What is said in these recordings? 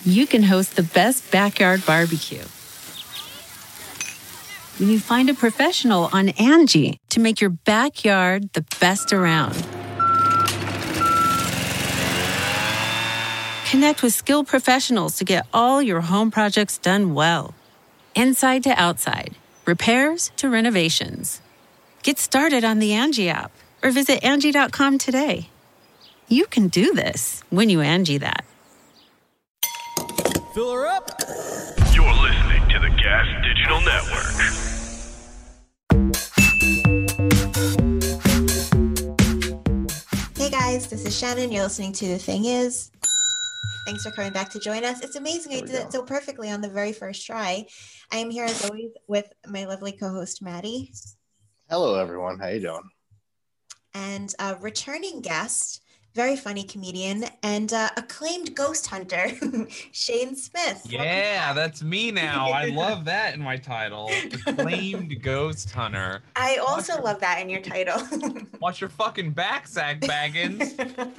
you can host the best backyard barbecue. When you find a professional on Angie to make your backyard the best around. Connect with skilled professionals to get all your home projects done well. Inside to outside, repairs to renovations. Get started on the Angie app or visit Angie.com today. You can do this when you Angie that. Fill her up. You're listening to the Gas Digital Network. Hey guys, this is Shannon. You're listening to The Thing Is. Thanks for coming back to join us. It's amazing I did it so perfectly on the very first try. I am here as always with my lovely co-host Maddie. Hello everyone, how you doing? And a returning guest, very funny comedian and acclaimed ghost hunter, Shane Smith. Yeah, that's me now. I love that in my title. Acclaimed ghost hunter. I also love that in your title. Watch your fucking back, Zach Baggins.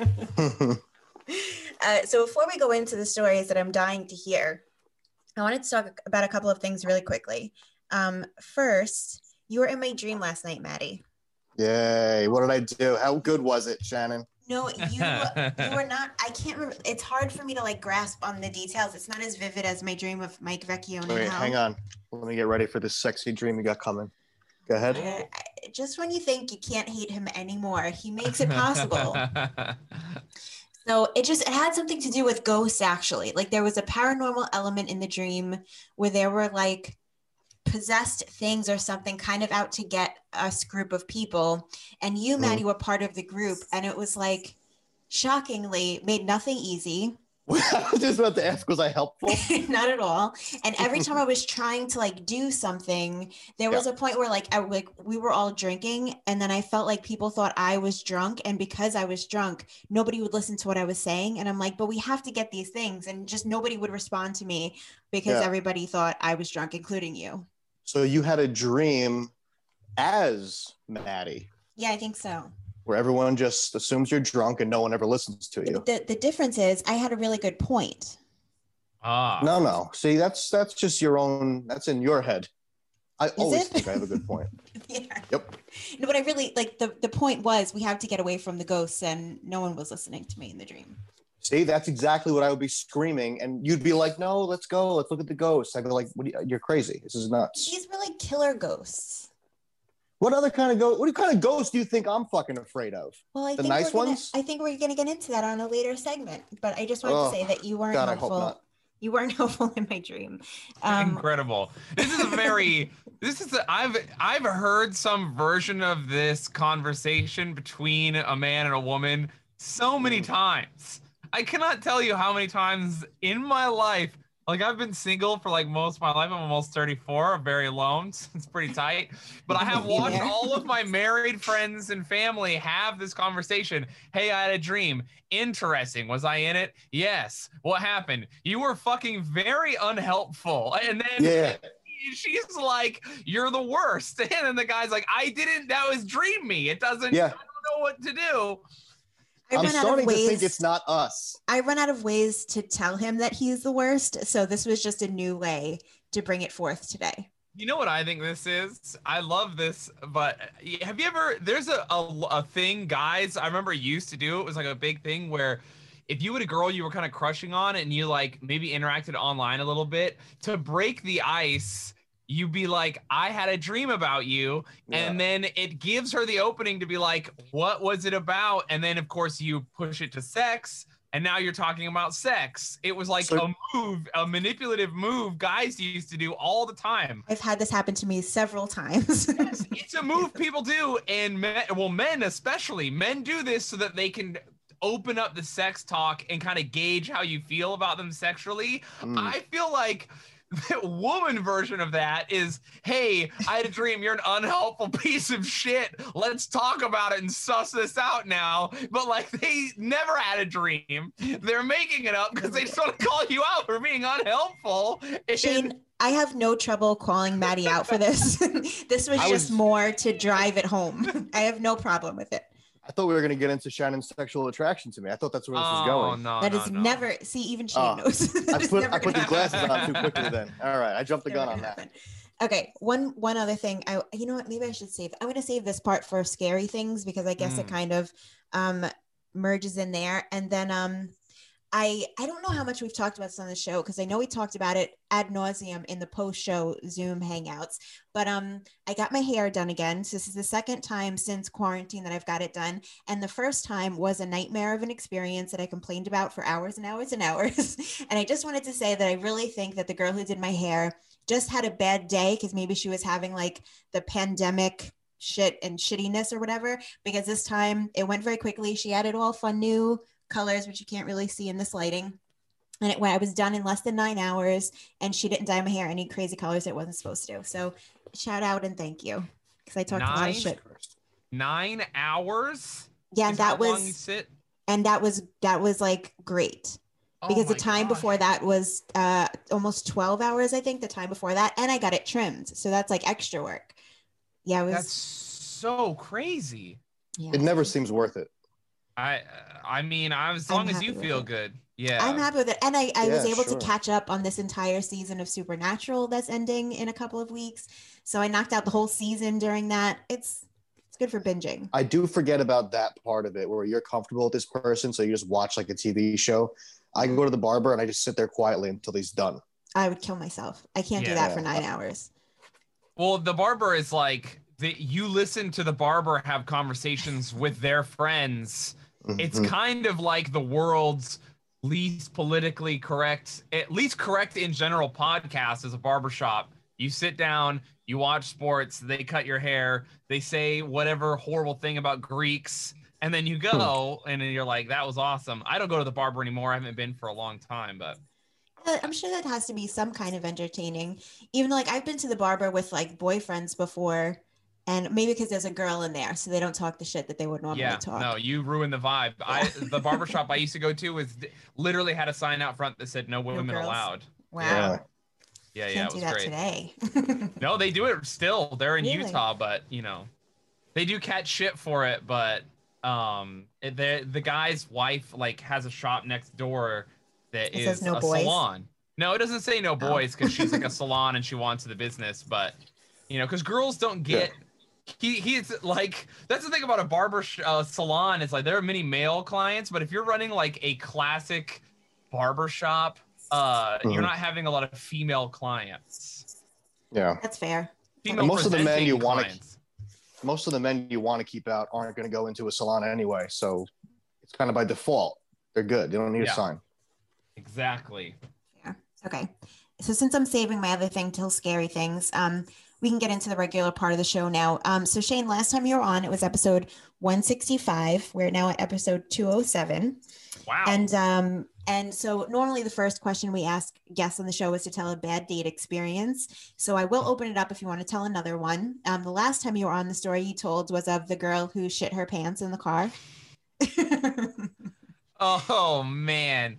So before we go into the stories that I'm dying to hear, I wanted to talk about a couple of things really quickly. First, you were in my dream last night, Maddie. Yay, what did I do? How good was it, Shannon? No, you were not. I can't remember. It's hard for me to like grasp on the details. It's not as vivid as my dream of Mike Vecchione. Wait, hang on. Let me get ready for this sexy dream you got coming. Go ahead. Just when you think you can't hate him anymore, he makes it possible. So it had something to do with ghosts, actually. Like there was a paranormal element in the dream where there were like possessed things or something kind of out to get us group of people. And you, Maddie, were part of the group. And it was like, shockingly, made nothing easy. I was just about to ask, was I helpful? Not at all. And every time I was trying to like do something, there was a point where we were all drinking, and then I felt like people thought I was drunk, and because I was drunk, nobody would listen to what I was saying. And I'm like, but we have to get these things, and just nobody would respond to me because everybody thought I was drunk, including you. So you had a dream as Maddie. Yeah, I think so. Where everyone just assumes you're drunk and no one ever listens to you. The difference is I had a really good point. No. See, that's just your own, that's in your head. I always think I have a good point. Yeah. Yep. No, but I really, like, the point was we have to get away from the ghosts, and no one was listening to me in the dream. See, that's exactly what I would be screaming, and you'd be like, no, let's go. Let's look at the ghosts. I'd be like, you're crazy. This is nuts. These were like killer ghosts. What kind of ghosts do you think I'm fucking afraid of? Well, I the think nice ones? I think we're gonna get into that on a later segment. But I just wanted to say that you weren't helpful. I hope not. You weren't helpful in my dream. Incredible. I've heard some version of this conversation between a man and a woman so many times. I cannot tell you how many times in my life. Like, I've been single for like most of my life. I'm almost 34. I'm very alone. It's pretty tight. But I have watched all of my married friends and family have this conversation. Hey, I had a dream. Interesting. Was I in it? Yes. What happened? You were fucking very unhelpful. And then she's like, you're the worst. And then the guy's like, that was dream me. It doesn't, I don't know what to do. I'm starting to think it's not us. I run out of ways to tell him that he's the worst. So this was just a new way to bring it forth today. You know what I think this is? I love this, but have you ever, there's a thing guys, I remember used to do, it was like a big thing where if you had a girl you were kind of crushing on and you like maybe interacted online a little bit, to break the ice, you'd be like, I had a dream about you. And then it gives her the opening to be like, what was it about? And then, of course, you push it to sex. And now you're talking about sex. It was like a manipulative move guys used to do all the time. I've had this happen to me several times. It's a move people do. And men especially. Men do this so that they can open up the sex talk and kind of gauge how you feel about them sexually. I feel like the woman version of that is, hey, I had a dream. You're an unhelpful piece of shit. Let's talk about it and suss this out now. But like, they never had a dream. They're making it up because they just want to call you out for being unhelpful. Shane, I have no trouble calling Maddie out for this. This was just more to drive it home. I have no problem with it. I thought we were gonna get into Shannon's sexual attraction to me. I thought that's where this was going. No, That no, is no. never. See, even Shane knows. I put the glasses on too quickly. Then all right, I jumped the gun on that. Okay, one other thing. You know what? Maybe I should save. I'm going to save this part for scary things because I guess it kind of merges in there. And then I don't know how much we've talked about this on the show because I know we talked about it ad nauseum in the post-show Zoom hangouts. But I got my hair done again. So this is the second time since quarantine that I've got it done. And the first time was a nightmare of an experience that I complained about for hours and hours and hours. And I just wanted to say that I really think that the girl who did my hair just had a bad day because maybe she was having like the pandemic shit and shittiness or whatever, because this time it went very quickly. She added all fun new colors, which you can't really see in this lighting. And I was done in less than 9 hours, and she didn't dye my hair any crazy colors it wasn't supposed to. So shout out and thank you, because I talked a lot of shit. 9 hours? Yeah, and that was long you sit? And that was like great. Because the time before that was almost 12 hours, I think, the time before that. And I got it trimmed. So that's like extra work. Yeah, that's so crazy. Yeah, it never seems worth it. I mean, as long as you feel good. Yeah. I'm happy with it. And I was able to catch up on this entire season of Supernatural that's ending in a couple of weeks. So I knocked out the whole season during that. It's good for binging. I do forget about that part of it where you're comfortable with this person. So you just watch like a TV show. I can go to the barber and I just sit there quietly until he's done. I would kill myself. I can't do that for 9 hours. Well, the barber is like, you listen to the barber have conversations with their friends. Mm-hmm. It's kind of like the world's least politically correct, at least correct in general podcast is a barbershop. You sit down, you watch sports, they cut your hair, they say whatever horrible thing about Greeks. And then you go and then you're like, that was awesome. I don't go to the barber anymore. I haven't been for a long time, but I'm sure that has to be some kind of entertaining. Even like I've been to the barber with like boyfriends before, and maybe because there's a girl in there, so they don't talk the shit that they would normally talk. No, you ruined the vibe. The barbershop I used to go to was literally had a sign out front that said no women allowed. Wow. Yeah, Can't it was do that great. Today. No, they do it still. They're in Utah, but you know, they do catch shit for it, but the guy's wife like has a shop next door that is a salon. No, it doesn't say no boys because she's like a salon and she wants the business, but you know, because girls don't get he's like, that's the thing about a barber salon is like there are many male clients, but if you're running like a classic barber shop, you're not having a lot of female clients. Yeah, that's fair. Most of the men you want to keep out aren't going to go into a salon anyway, so it's kind of by default. They're good. They don't need a sign. Exactly. Yeah. Okay. So since I'm saving my other thing till scary things, we can get into the regular part of the show now. So Shane, last time you were on, it was episode 165. We're now at episode 207. Wow. And so normally the first question we ask guests on the show is to tell a bad date experience. So I will open it up if you want to tell another one. The last time you were on, the story you told was of the girl who shit her pants in the car. Oh man.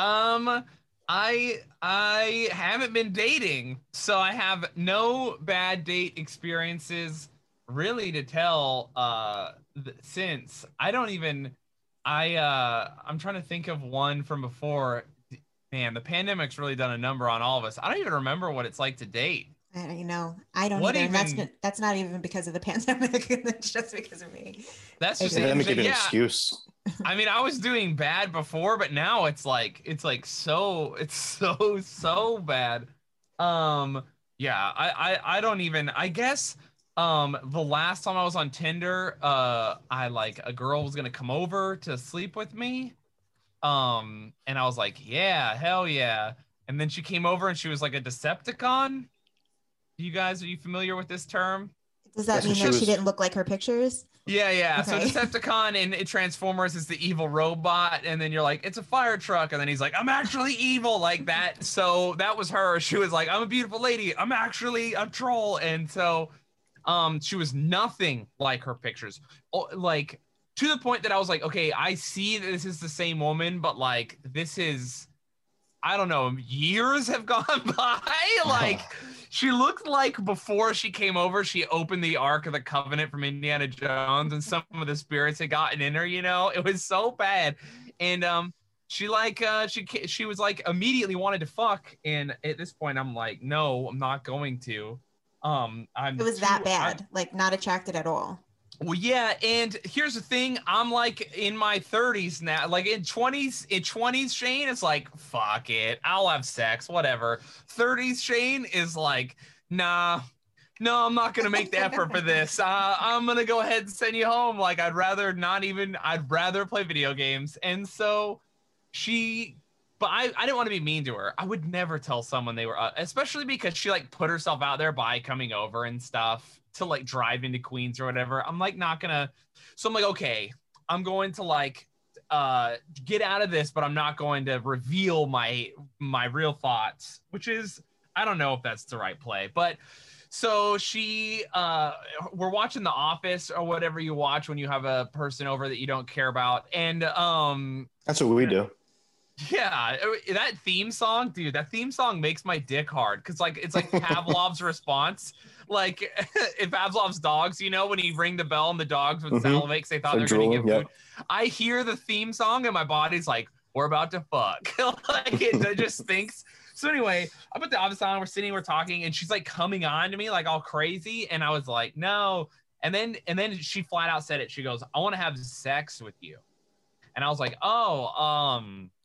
I haven't been dating, so I have no bad date experiences really to tell since. I don't even I'm trying to think of one from before. Man, the pandemic's really done a number on all of us. I don't even remember what it's like to date. I don't either. That's not even because of the pandemic. It's just because of me. That's just an excuse. I mean, I was doing bad before, but now it's so bad. Yeah, I don't even, I guess the last time I was on Tinder, a girl was gonna come over to sleep with me. And I was like, yeah, hell yeah. And then she came over and she was like a Decepticon. Are you familiar with this term? Does that mean that she didn't look like her pictures? Yeah. Okay. So Decepticon in Transformers is the evil robot, and then you're like, it's a fire truck, and then he's like, I'm actually evil, like that. So that was her. She was like, I'm a beautiful lady. I'm actually a troll. And so she was nothing like her pictures. Like, to the point that I was like, okay, I see that this is the same woman, but like, this is I don't know, years have gone by. Like, she looked like before she came over, she opened the Ark of the Covenant from Indiana Jones, and some of the spirits had gotten in her. You know, it was so bad. And she was like immediately wanted to fuck. And at this point, I'm like, no, I'm not going to. It was that bad, like not attracted at all. Well, yeah, and here's the thing. I'm like in my 30s now. Like in 20s, Shane is like, fuck it, I'll have sex, whatever. 30s, Shane is like, nah, no, I'm not gonna make the effort for this. I'm gonna go ahead and send you home. Like I'd rather play video games. And so but I didn't want to be mean to her. I would never tell someone they were, especially because she like put herself out there by coming over and stuff to like drive into Queens or whatever. I'm like not gonna. So I'm like, okay, I'm going to like get out of this, but I'm not going to reveal my real thoughts, which is, I don't know if that's the right play, but so we're watching The Office or whatever you watch when you have a person over that you don't care about. And that's what we do. Yeah, that theme song, dude, that theme song makes my dick hard because like it's like Pavlov's response. Like if Pavlov's dogs, you know, when you ring the bell and the dogs would salivate because they thought they're going to get food. I hear the theme song and my body's like, we're about to fuck. Like it just thinks. So anyway, I put The Office on, we're talking, and she's like coming on to me like all crazy. And I was like, no. And then she flat out said it. She goes, I want to have sex with you. And I was like, oh,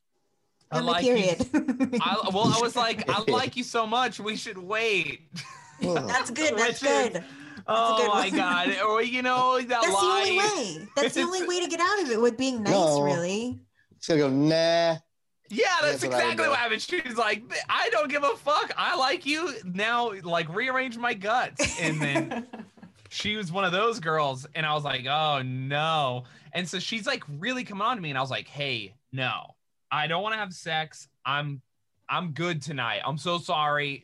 I like period. I was like, I like you so much. We should wait. That's good. That's good. Oh my God. Or, you know, that's the only way. That's the only way to get out of it with being nice, really. She's gonna go, nah. Yeah, that's exactly what happened. She's like, I don't give a fuck. I like you. Now, like, rearrange my guts. And then she was one of those girls. And I was like, oh, no. And so she's like really coming on to me. And I was like, hey, no. I don't want to have sex. I'm good tonight. I'm so sorry.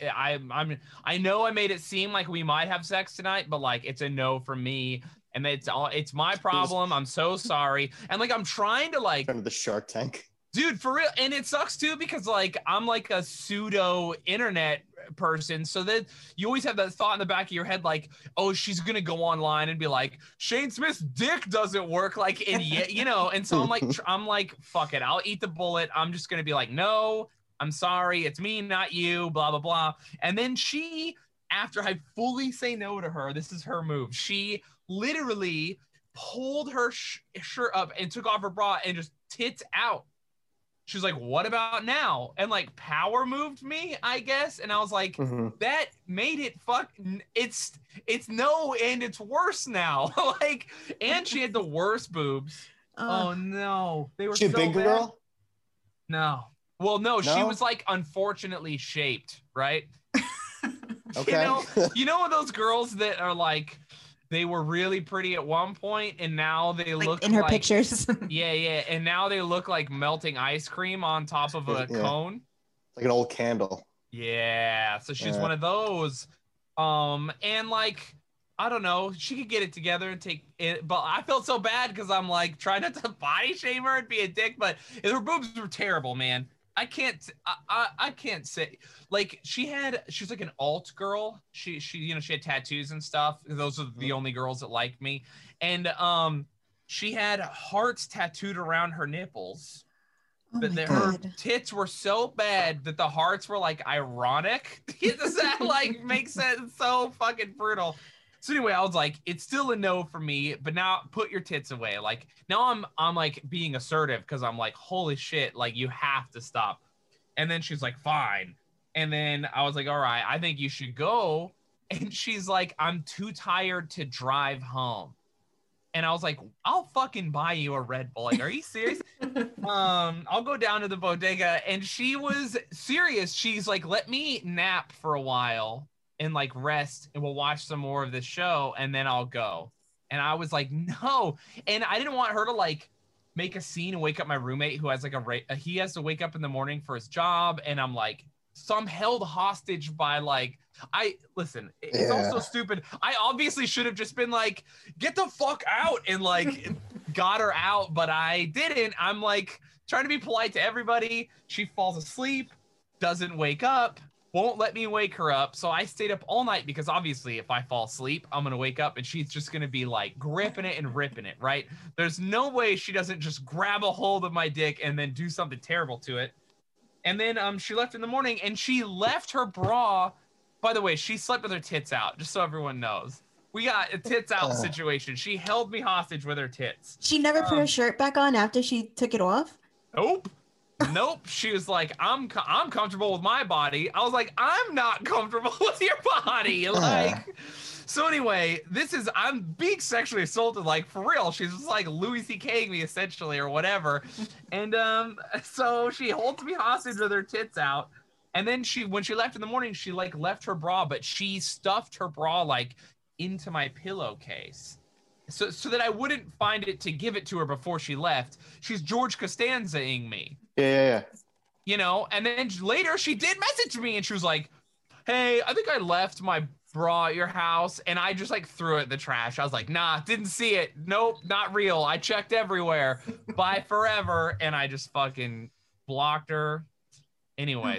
I know I made it seem like we might have sex tonight, but like it's a no for me. And it's my problem. I'm so sorry. And like I'm trying to like turn to the Shark Tank. Dude, for real. And it sucks too because like I'm like a pseudo internet person, so that you always have that thought in the back of your head like, oh, she's gonna go online and be like, Shane Smith's dick doesn't work, like, and yet, you know. And so I'm like fuck it, I'll eat the bullet. I'm just gonna be like, no, I'm sorry, it's me, not you, blah blah blah. And then she, after I fully say no to her, this is her move, she literally pulled her shirt up and took off her bra and just tits out. She's like, what about now? And like power moved me, I guess. And I was like, that made it it's no, and it's worse now. Like, and she had the worst boobs. Oh no. They were she so a big bad. Girl? No. Well, no, she was like unfortunately shaped, right? Okay. You know those girls that are like, they were really pretty at one point, and now they look in her pictures. Yeah. And now they look like melting ice cream on top of a cone. Like an old candle. Yeah. So she's one of those. And like, I don't know, she could get it together and take it, but I felt so bad because I'm like trying not to body shame her and be a dick, but her boobs were terrible, man. I can't say, like, she's like an alt girl. She you know, she had tattoos and stuff. Those are the only girls that liked me. And she had hearts tattooed around her nipples. Her tits were so bad that the hearts were like ironic. Does that like make sense? So fucking brutal. So anyway, I was like, it's still a no for me, but now put your tits away. Like now I'm like being assertive because I'm like, holy shit, like you have to stop. And then she's like, fine. And then I was like, all right, I think you should go. And she's like, I'm too tired to drive home. And I was like, I'll fucking buy you a Red Bull. Like, are you serious? I'll go down to the bodega. And she was serious. She's like, let me nap for a while and like rest, and we'll watch some more of this show, and then I'll go. And I was like, no. And I didn't want her to like make a scene and wake up my roommate who has like he has to wake up in the morning for his job. And I'm like, so I'm held hostage by like, it's also stupid. I obviously should have just been like, get the fuck out, and like got her out, but I didn't. I'm like trying to be polite to everybody. She falls asleep. doesn't wake up, won't let me wake her up. So I stayed up all night because obviously if I fall asleep, I'm going to wake up and she's just going to be like gripping it and ripping it, right? There's no way she doesn't just grab a hold of my dick and then do something terrible to it. And then she left in the morning and she left her bra. By the way, she slept with her tits out, just so everyone knows. We got a tits out situation. She held me hostage with her tits. She never put her shirt back on after she took it off? Nope. She was like, I'm comfortable with my body. I was like, I'm not comfortable with your body. Like, so anyway, I'm being sexually assaulted, like for real. She's just like Louis C.K. me essentially or whatever. And so she holds me hostage with her tits out. And then when she left in the morning, she like left her bra, but she stuffed her bra like into my pillowcase. So that I wouldn't find it to give it to her before she left. She's George Costanza-ing me. Yeah. You know, and then later she did message me and she was like, hey, I think I left my bra at your house. And I just like threw it in the trash. I was like, nah, didn't see it. Nope, not real. I checked everywhere. Bye forever. And I just fucking blocked her. Anyway,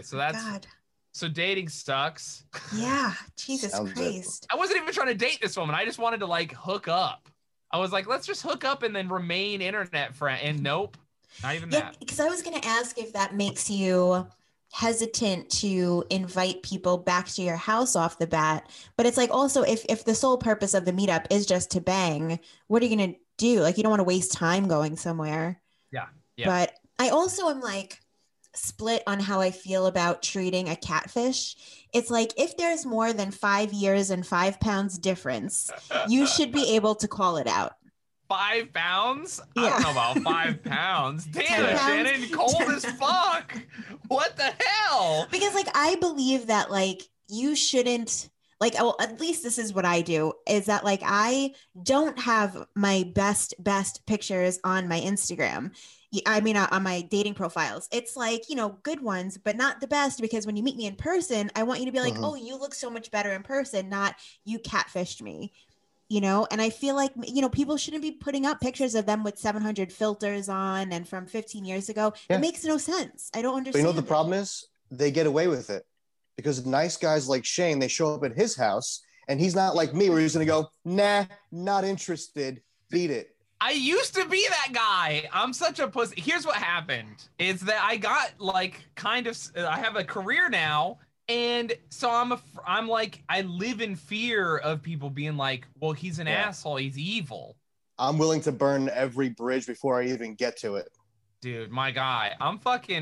so dating sucks. Yeah, Jesus Christ. I wasn't even trying to date this woman. I just wanted to like hook up. I was like, let's just hook up and then remain internet friend. And nope, not even that. Because I was going to ask if that makes you hesitant to invite people back to your house off the bat. But it's like also if the sole purpose of the meetup is just to bang, what are you going to do? Like, you don't want to waste time going somewhere. Yeah. But I also am like split on how I feel about treating a catfish. It's like, if there's more than 5 years and 5 pounds difference, you should be able to call it out. 5 pounds? Yeah. I don't know about 5 pounds. Damn it, Shannon, cold as fuck. What the hell? Because like, I believe that like, you shouldn't, like, well, at least this is what I do, is that like, I don't have my best pictures on my Instagram. I mean, on my dating profiles. It's like, you know, good ones, but not the best, because when you meet me in person, I want you to be like, oh, you look so much better in person, not you catfished me, you know? And I feel like, you know, people shouldn't be putting up pictures of them with 700 filters on and from 15 years ago. Yeah. It makes no sense. I don't understand. But you know what the problem is? They get away with it because nice guys like Shane, they show up at his house and he's not like me where he's going to go, nah, not interested, beat it. I used to be that guy. I'm such a pussy. Here's what happened is that I got like I have a career now. And so I'm like, I live in fear of people being like, well, he's an asshole. He's evil. I'm willing to burn every bridge before I even get to it. Dude, my guy, I'm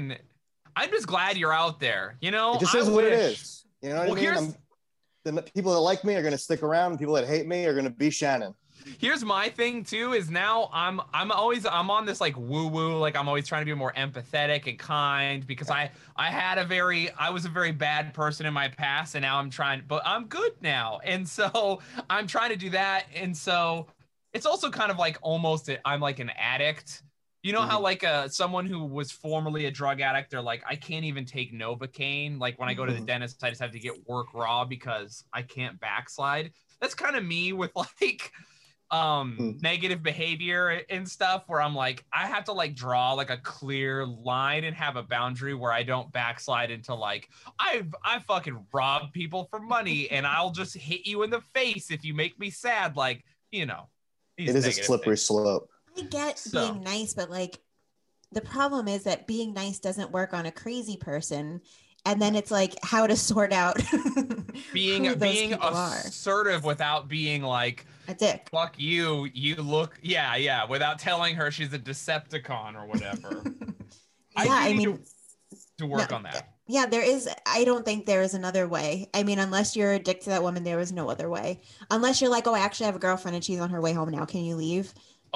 just glad you're out there. You know, it just is what it is. You know what I mean? The people that like me are going to stick around. People that hate me are going to be Shannon. Here's my thing too, is now I'm on this like woo-woo, like I'm always trying to be more empathetic and kind because I was a very bad person in my past, and now but I'm good now. And so I'm trying to do that. And so it's also kind of like I'm like an addict. You know how like someone who was formerly a drug addict, they're like, I can't even take Novocaine. Like when I go to the dentist, I just have to get work raw because I can't backslide. That's kind of me with like negative behavior and stuff, where I'm like, I have to like draw like a clear line and have a boundary where I don't backslide into like, I fucking rob people for money and I'll just hit you in the face if you make me sad. Like, you know, it is a slippery slope. I get being nice, but like the problem is that being nice doesn't work on a crazy person. And then it's like how to sort out being assertive without being like a dick. Fuck you. You look, without telling her she's a Decepticon or whatever. I mean, to work on that. Yeah, there is. I don't think there is another way. I mean, unless you're addicted to that woman, there is no other way. Unless you're like, oh, I actually have a girlfriend and she's on her way home now. Can you leave?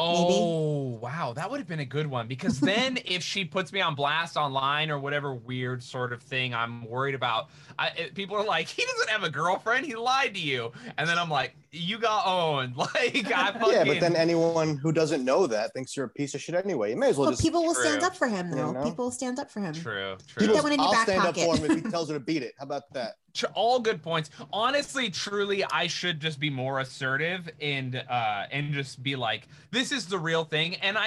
Oh, maybe? Wow. That would have been a good one, because then if she puts me on blast online or whatever weird sort of thing I'm worried about, people are like, he doesn't have a girlfriend. He lied to you. And then I'm like, you got owned. Like I fucking... Yeah, but then anyone who doesn't know that thinks you're a piece of shit anyway. You may as well just. People will True. stand up for him, though. You know? People will stand up for him. True. Keep that one in your I'll back stand pocket. up for him if he tells her to beat it. How about that? All good points. Honestly, truly, I should just be more assertive and just be like, this is the real thing, and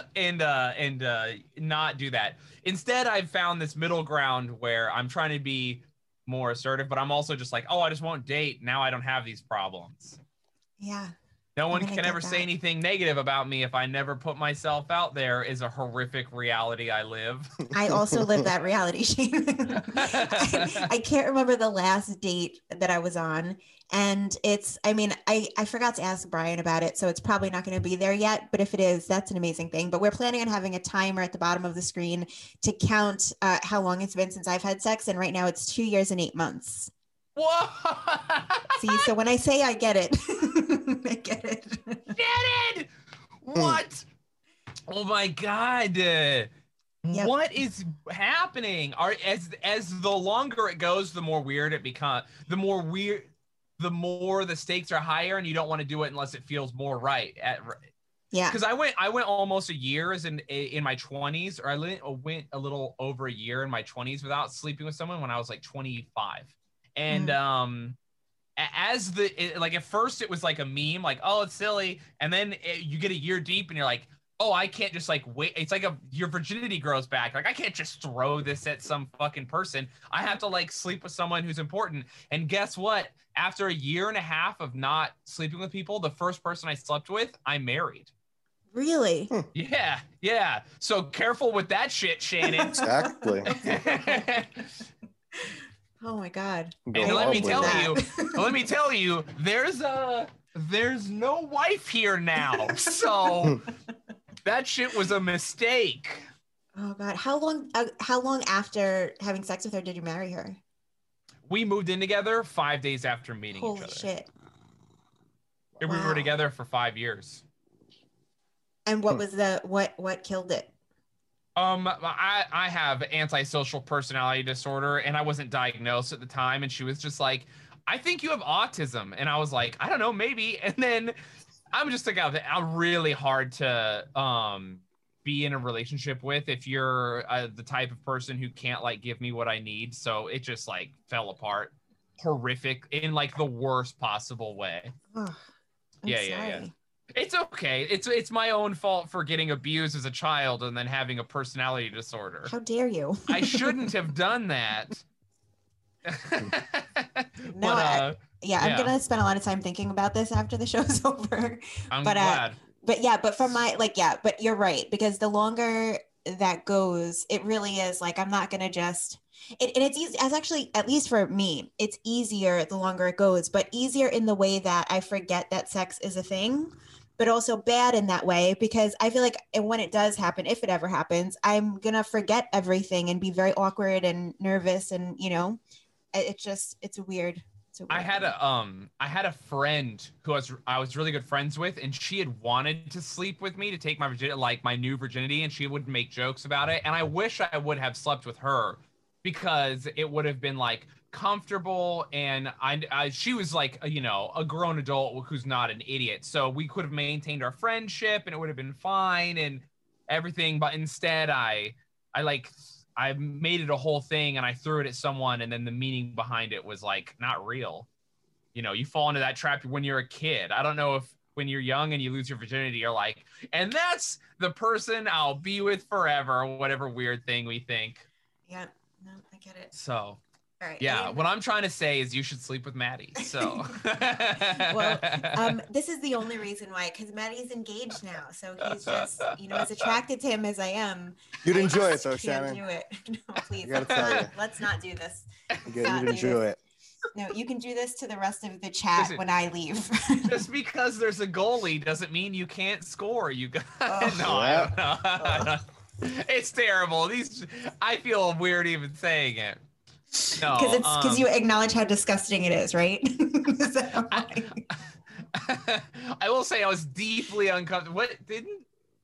not do that. Instead, I've found this middle ground where I'm trying to be more assertive, but I'm also just like, oh, I just won't date. Now I don't have these problems. Yeah. No one can ever say anything negative about me if I never put myself out there is a horrific reality I live. I also live that reality, Shane. I can't remember the last date that I was on. And I forgot to ask Brian about it, so it's probably not going to be there yet. But if it is, that's an amazing thing. But we're planning on having a timer at the bottom of the screen to count how long it's been since I've had sex. And right now it's 2 years and 8 months. Whoa! See, so when I say I get it, I get it. Get it? What? Oh my God. Yep. What is happening? As the longer it goes, the more weird it becomes. The more the stakes are higher, and you don't want to do it unless it feels more right. Yeah. Because I went almost a year in my 20s, or I went a little over a year in my 20s without sleeping with someone when I was like 25. And at first it was like a meme, like, oh, it's silly, and then you get a year deep and you're like, oh, I can't just like wait. It's like your virginity grows back. Like, I can't just throw this at some fucking person. I have to like sleep with someone who's important. And guess what? After a year and a half of not sleeping with people, the first person I slept with, I married. Really? Yeah. So careful with that shit, Shannon. Exactly. Oh my God. And let me tell you, there's no wife here now. So that shit was a mistake. Oh God. How long after having sex with her did you marry her? We moved in together 5 days after meeting each other. Holy shit. And we were together for 5 years. And what was what killed it? I have antisocial personality disorder, and I wasn't diagnosed at the time. And she was just like, I think you have autism. And I was like, I don't know, maybe. And then I'm just like, I'm really hard to be in a relationship with if you're the type of person who can't like give me what I need. So it just like fell apart. Horrific in like the worst possible way. Oh, yeah. It's okay. It's my own fault for getting abused as a child and then having a personality disorder. How dare you? I shouldn't have done that. I'm gonna spend a lot of time thinking about this after the show's over. I'm glad. But you're right, because the longer that goes, it really is like, I'm not gonna just and it's easy, as actually, at least for me, it's easier the longer it goes, but easier in the way that I forget that sex is a thing, but also bad in that way, because I feel like when it does happen, if it ever happens, I'm going to forget everything and be very awkward and nervous. And, it's weird. I had a friend who I was really good friends with, and she had wanted to sleep with me to take my virginity, like my new virginity, and she would make jokes about it. And I wish I would have slept with her, because it would have been like comfortable, and she was like a grown adult who's not an idiot, so we could have maintained our friendship and it would have been fine and everything. But instead I made it a whole thing, and I threw it at someone, and then the meaning behind it was like not real. You fall into that trap when you're a kid. I don't know if when you're young and you lose your virginity, you're like, and that's the person I'll be with forever, or whatever weird thing we think. Yeah. No, I get it. So, all right. Yeah, what I'm trying to say is you should sleep with Maddie. So, well, this is the only reason why, because Maddie's engaged now, so he's just, as attracted to him as I am. You'd enjoy it though, Shannon. Do it. No, please. Let's not do this. You'd enjoy it. No, you can do this to the rest of the chat when I leave. Just because there's a goalie doesn't mean you can't score. You got I don't know. It's terrible. I feel weird even saying it. No, because you acknowledge how disgusting it is, right? I will say I was deeply uncomfortable.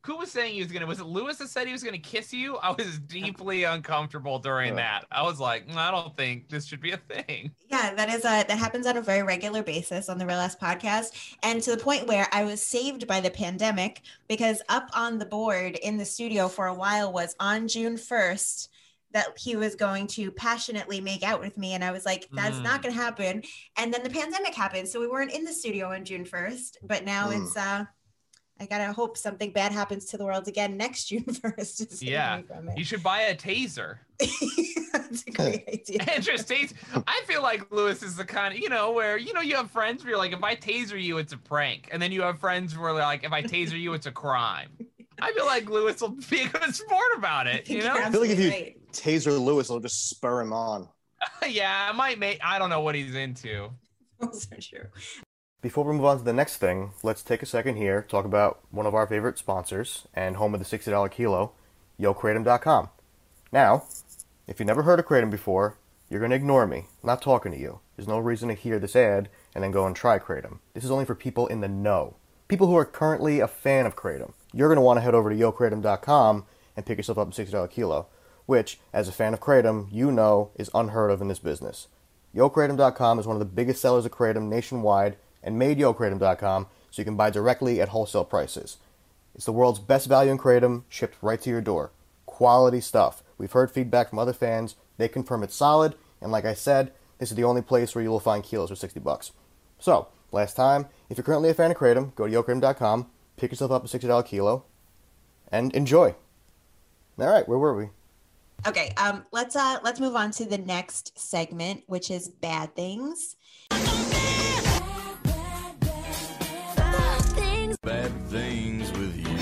who was saying he was gonna? Was it Lewis that said he was gonna kiss you? I was deeply uncomfortable during that. I was like, I don't think this should be a thing. Yeah, that happens on a very regular basis on the Real Ass podcast, and to the point where I was saved by the pandemic, because up on the board in the studio for a while was on June 1st that he was going to passionately make out with me, and I was like, that's not going to happen. And then the pandemic happened, so we weren't in the studio on June 1st, but now it's I gotta hope something bad happens to the world again next June 1st. Yeah, you should buy a taser. That's a great idea. And just tase. I feel like Lewis is the kind of, where, you have friends where you're like, if I taser you, it's a prank. And then you have friends where like, if I taser you, it's a crime. I feel like Lewis will be a good sport about it, I feel like if you taser Lewis, it'll just spur him on. Yeah, it might make, I don't know what he's into. Those are true. Before we move on to the next thing, let's take a second here to talk about one of our favorite sponsors and home of the $60 kilo, YoKratom.com. Now, if you've never heard of Kratom before, you're going to ignore me. I'm not talking to you. There's no reason to hear this ad and then go and try Kratom. This is only for people in the know. People who are currently a fan of Kratom. You're going to want to head over to YoKratom.com and pick yourself up a $60 kilo, which, as a fan of Kratom, you know is unheard of in this business. YoKratom.com is one of the biggest sellers of Kratom nationwide, and made YoKratom.com so you can buy directly at wholesale prices. It's the world's best value in Kratom, shipped right to your door. Quality stuff. We've heard feedback from other fans. They confirm it's solid, and like I said, this is the only place where you will find kilos for $60. So, last time, if you're currently a fan of Kratom, go to YoKratom.com, pick yourself up a $60 kilo, and enjoy. All right, where were we? Okay, let's move on to the next segment, which is bad things. Bad things with you.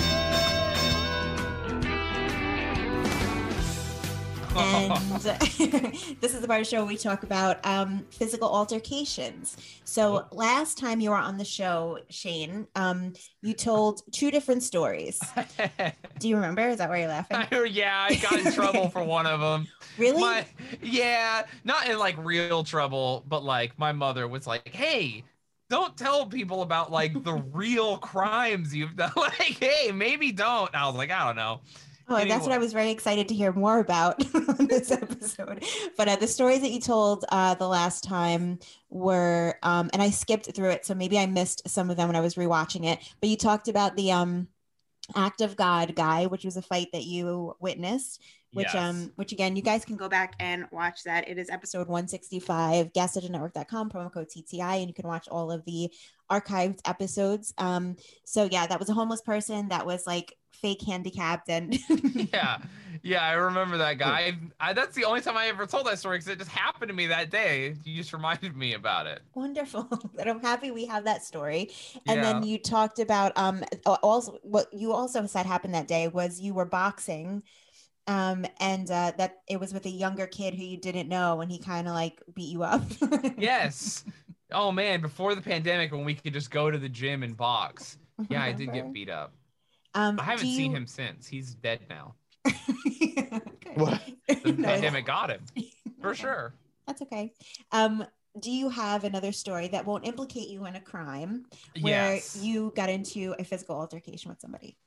And this is the part of the show where we talk about physical altercations. So last time you were on the show, Shane, you told two different stories. Do you remember? Is that why you're laughing? Yeah, I got in trouble for one of them. Really? Not in like real trouble, but like my mother was like, hey, don't tell people about like the real crimes you've done. Like, hey, maybe don't. And I was like, I don't know. Oh, anyway. That's what I was very excited to hear more about on this episode. But the stories that you told the last time were, and I skipped through it, so maybe I missed some of them when I was rewatching it. But you talked about the Act of God guy, which was a fight that you witnessed. Which again, you guys can go back and watch that. It is episode 165, GasDigitalNetwork.com, promo code TTI, and you can watch all of the archived episodes. So yeah, that was a homeless person that was like fake handicapped and yeah, I remember that guy. That's the only time I ever told that story because it just happened to me that day. You just reminded me about it. Wonderful. That I'm happy we have that story. And then you talked about also what you also said happened that day was you were boxing. And that it was with a younger kid who you didn't know, and he kind of like beat you up. Yes. Oh man, before the pandemic, when we could just go to the gym and box. Yeah, I did get beat up. I haven't seen him since. He's dead now. What? The pandemic got him for sure. That's okay. Do you have another story that won't implicate you in a crime where you got into a physical altercation with somebody?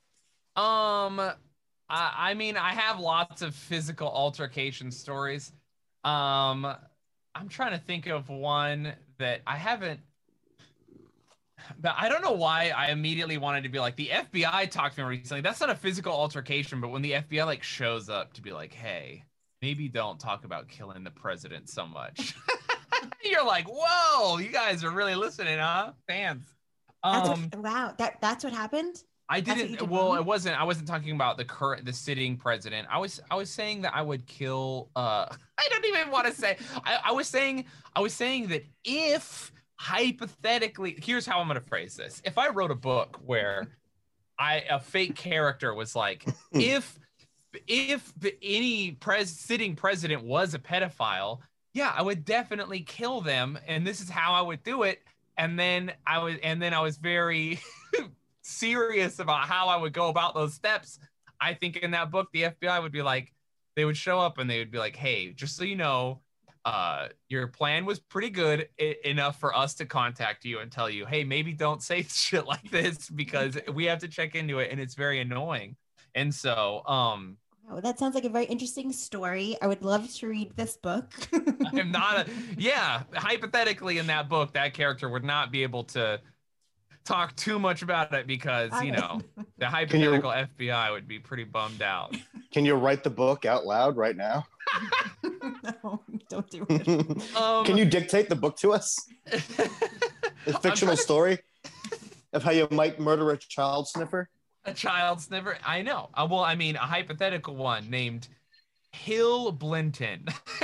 I mean, I have lots of physical altercation stories. I'm trying to think of one that I haven't, but I don't know why I immediately wanted to be like, the FBI talked to me recently. That's not a physical altercation, but when the FBI like shows up to be like, hey, maybe don't talk about killing the president so much. You're like, whoa, you guys are really listening, huh? Fans. Wow, that's what happened? I didn't. Well, I wasn't talking about the sitting president. I was saying that I would kill. I don't even want to say. I was saying that if hypothetically, here's how I'm going to phrase this. If I wrote a book where a fake character was like, if any sitting president was a pedophile, yeah, I would definitely kill them, and this is how I would do it. And then I was very serious about how I would go about those steps. I think in that book, the FBI would be like, they would show up and they would be like, hey, just so you know, your plan was pretty good enough for us to contact you and tell you, hey, maybe don't say shit like this because we have to check into it and it's very annoying. And so, Oh, that sounds like a very interesting story. I would love to read this book. I'm not hypothetically in that book, that character would not be able to talk too much about it because, the hypothetical FBI would be pretty bummed out. Can you write the book out loud right now? No, don't do it. Can you dictate the book to us? A fictional story of how you might murder a child sniffer? A child sniffer? I know. Well, I mean, a hypothetical one named Hill Blinton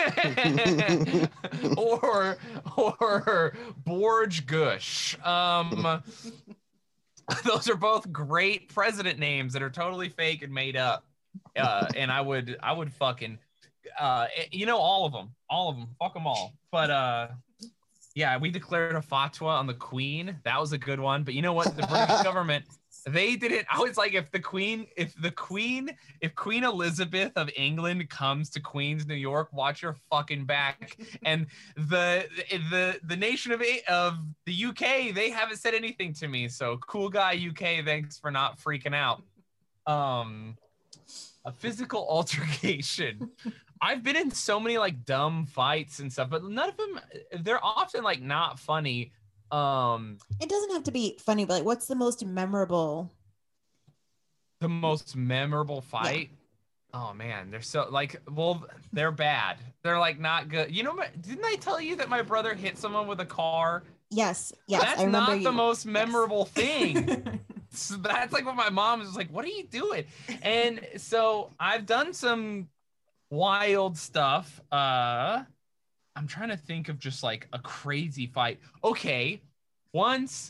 or Borge Gush. Those are both great president names that are totally fake and made up. And I would fucking, all of them, fuck them all. But yeah, we declared a fatwa on the Queen. That was a good one. But you know what? The British government, they didn't. I was like, if Queen Elizabeth of England comes to Queens, New York, watch your fucking back. And the nation of the UK, they haven't said anything to me. So cool guy UK, thanks for not freaking out. A physical altercation. I've been in so many like dumb fights and stuff, but none of them, they're often like not funny. It doesn't have to be funny, but like, what's the most memorable? The most memorable fight? Yeah. Oh man, they're so like, well, they're bad. They're like not good. Didn't I tell you that my brother hit someone with a car? Yes. That's not the most memorable thing. So that's like what my mom is like, what are you doing? And so I've done some wild stuff. I'm trying to think of just like a crazy fight. Okay. Once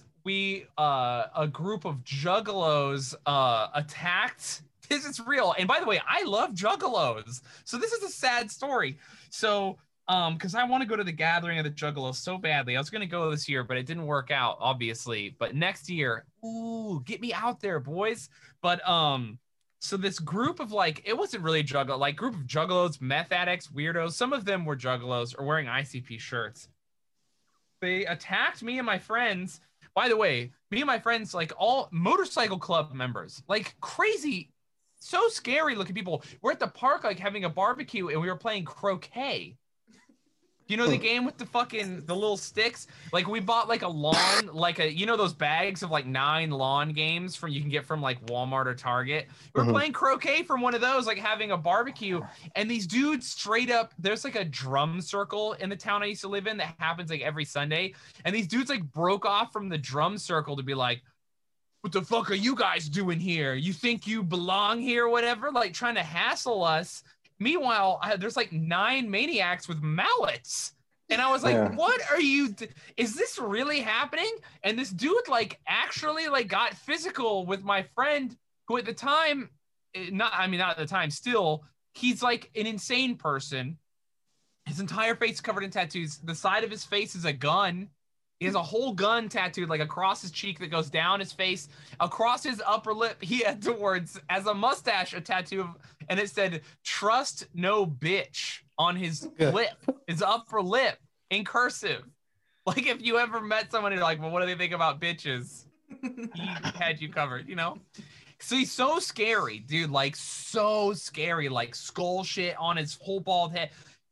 a group of juggalos attacked. This is real. And by the way, I love juggalos. So this is a sad story. So because I want to go to the gathering of the juggalos so badly. I was going to go this year, but it didn't work out, obviously. But next year, ooh, get me out there, boys. But so this group of like, it wasn't really a juggalo, like group of juggalos, meth addicts, weirdos. Some of them were juggalos or wearing ICP shirts. They attacked me and my friends. By the way, me and my friends, like all motorcycle club members, like crazy, so scary looking people. We're at the park, like having a barbecue, and we were playing croquet. You know the game with the little sticks? Like we bought like a lawn, like those bags of like 9 lawn games you can get from like Walmart or Target. We're playing croquet from one of those, like having a barbecue. And these dudes straight up, there's like a drum circle in the town I used to live in that happens like every Sunday. And these dudes like broke off from the drum circle to be like, what the fuck are you guys doing here? You think you belong here or whatever? Like trying to hassle us. Meanwhile, there's like 9 maniacs with mallets. And I was like, what are you, is this really happening? And this dude like actually like got physical with my friend who at the time, not at the time, still, he's like an insane person. His entire face covered in tattoos. The side of his face is a gun. He has a whole gun tattooed like across his cheek that goes down his face, across his upper lip. He had towards as a mustache a tattoo of, and it said "Trust no bitch" on his lip, his upper lip in cursive. Like if you ever met someone and you're like, well, what do they think about bitches? He had you covered, So he's so scary, dude. Like so scary, like skull shit on his whole bald head.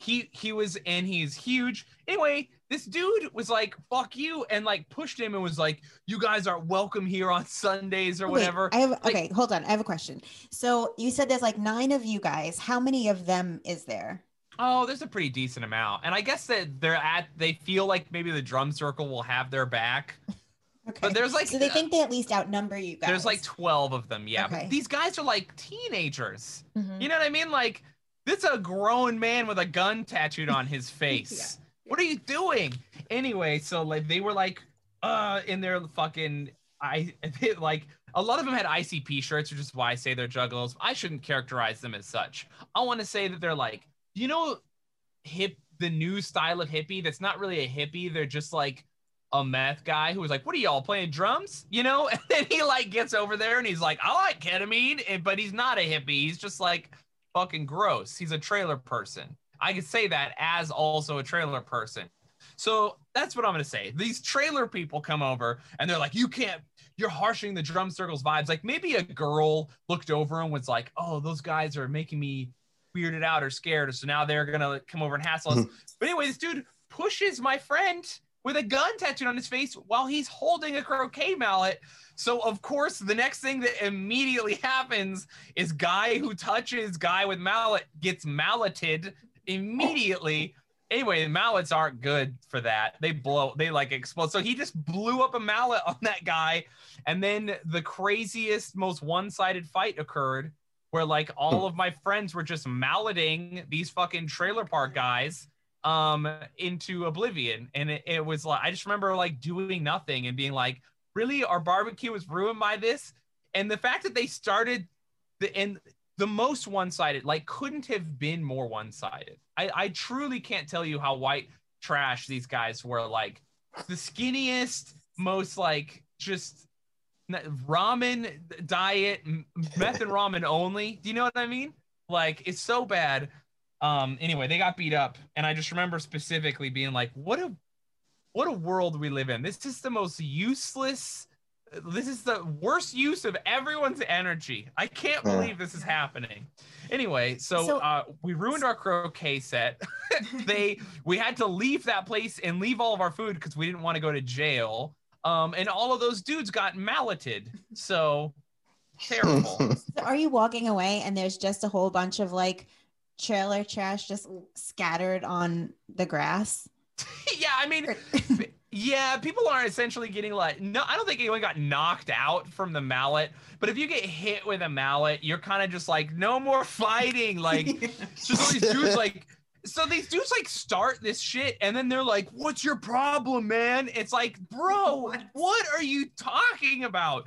He's huge. Anyway, this dude was like, fuck you, and like pushed him and was like, you guys are welcome here on Sundays or whatever. Okay, hold on. I have a question. So you said there's like 9 of you guys. How many of them is there? Oh, there's a pretty decent amount. And I guess that they feel like maybe the drum circle will have their back. Okay. But there's like, so they think they at least outnumber you guys. There's like 12 of them. Yeah. Okay. But these guys are like teenagers. Mm-hmm. You know what I mean? Like, this is a grown man with a gun tattooed on his face. Yeah. What are you doing? Anyway, so like they were like in their fucking like a lot of them had ICP shirts, which is why I say they're juggalos. I shouldn't characterize them as such. I want to say that they're like, the new style of hippie that's not really a hippie. They're just like a meth guy who was like, what are y'all playing drums? And then he like gets over there and he's like, I like ketamine, but he's not a hippie. He's just like fucking gross. He's a trailer person. I can say that as also a trailer person. So that's what I'm going to say. These trailer people come over and they're like, you're harshing the Drum Circle's vibes. Like maybe a girl looked over and was like, oh, those guys are making me weirded out or scared. So now they're going to come over and hassle us. But anyway, this dude pushes my friend with a gun tattooed on his face while he's holding a croquet mallet. So of course, the next thing that immediately happens is guy who touches guy with mallet gets malleted immediately. Anyway, mallets aren't good for that. They like explode. So he just blew up a mallet on that guy. And then the craziest, most one-sided fight occurred where like all of my friends were just malleting these fucking trailer park guys into oblivion. And it was like, I just remember like doing nothing and being like, really, our barbecue was ruined by this? And the fact that they started the most one-sided, like couldn't have been more one-sided. I truly can't tell you how white trash these guys were. Like the skinniest, most like just ramen diet, meth and ramen only. Do you know what I mean? Like it's so bad. Anyway, they got beat up, and I just remember specifically being like, what a world we live in. This is the most useless. This is the worst use of everyone's energy. I can't believe this is happening. Anyway, so we ruined our croquet set. We had to leave that place and leave all of our food because we didn't want to go to jail. And all of those dudes got malleted. So terrible. So are you walking away and there's just a whole bunch of like trailer trash just scattered on the grass? Yeah, I mean, yeah, people are essentially getting like, no, I don't think anyone got knocked out from the mallet, but if you get hit with a mallet, you're kind of just like, no more fighting. Like, just all these dudes like, so these dudes like start this shit and then they're like, what's your problem, man? It's like, bro, what are you talking about?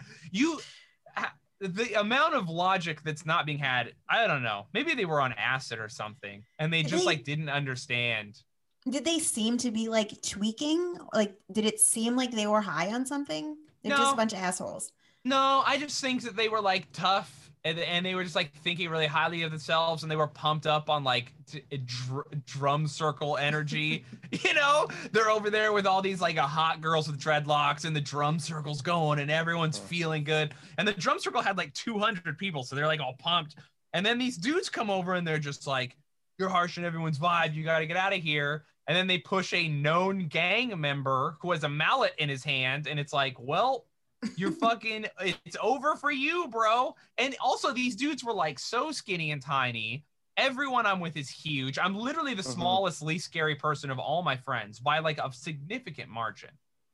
The amount of logic that's not being had, I don't know. Maybe they were on acid or something and they just like didn't understand. Did they seem to be like tweaking? Like, did it seem like they were high on something? They're just a bunch of assholes. No, I just think that they were like tough and they were just like thinking really highly of themselves and they were pumped up on like drum circle energy. You know, they're over there with all these like hot girls with dreadlocks and the drum circle's going and everyone's feeling good. And the drum circle had like 200 people. So they're like all pumped. And then these dudes come over and they're just like, you're harshing everyone's vibe. You got to get out of here. And then they push a known gang member who has a mallet in his hand. And it's like, well, you're fucking, it's over for you, bro. And also these dudes were like so skinny and tiny. Everyone I'm with is huge. I'm literally the smallest, least scary person of all my friends by like a significant margin.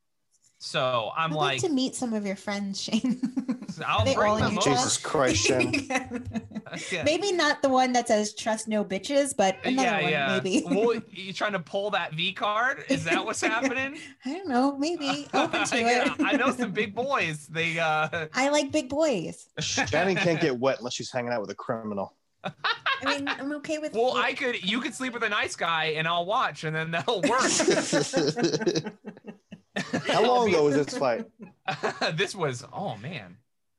So I'd like to meet some of your friends, Shane. I'll bring them over. Jesus Christ, Shane. Yeah. Maybe not the one that says trust no bitches, but another one maybe. Well, you trying to pull that V card? Is that what's happening? I don't know. Maybe open to it. I know some big boys. They. I like big boys. Shannon can't get wet unless she's hanging out with a criminal. I mean, I'm okay with. Well, you could sleep with a nice guy, and I'll watch, and then that'll work. How long ago was this fight? This was, oh man,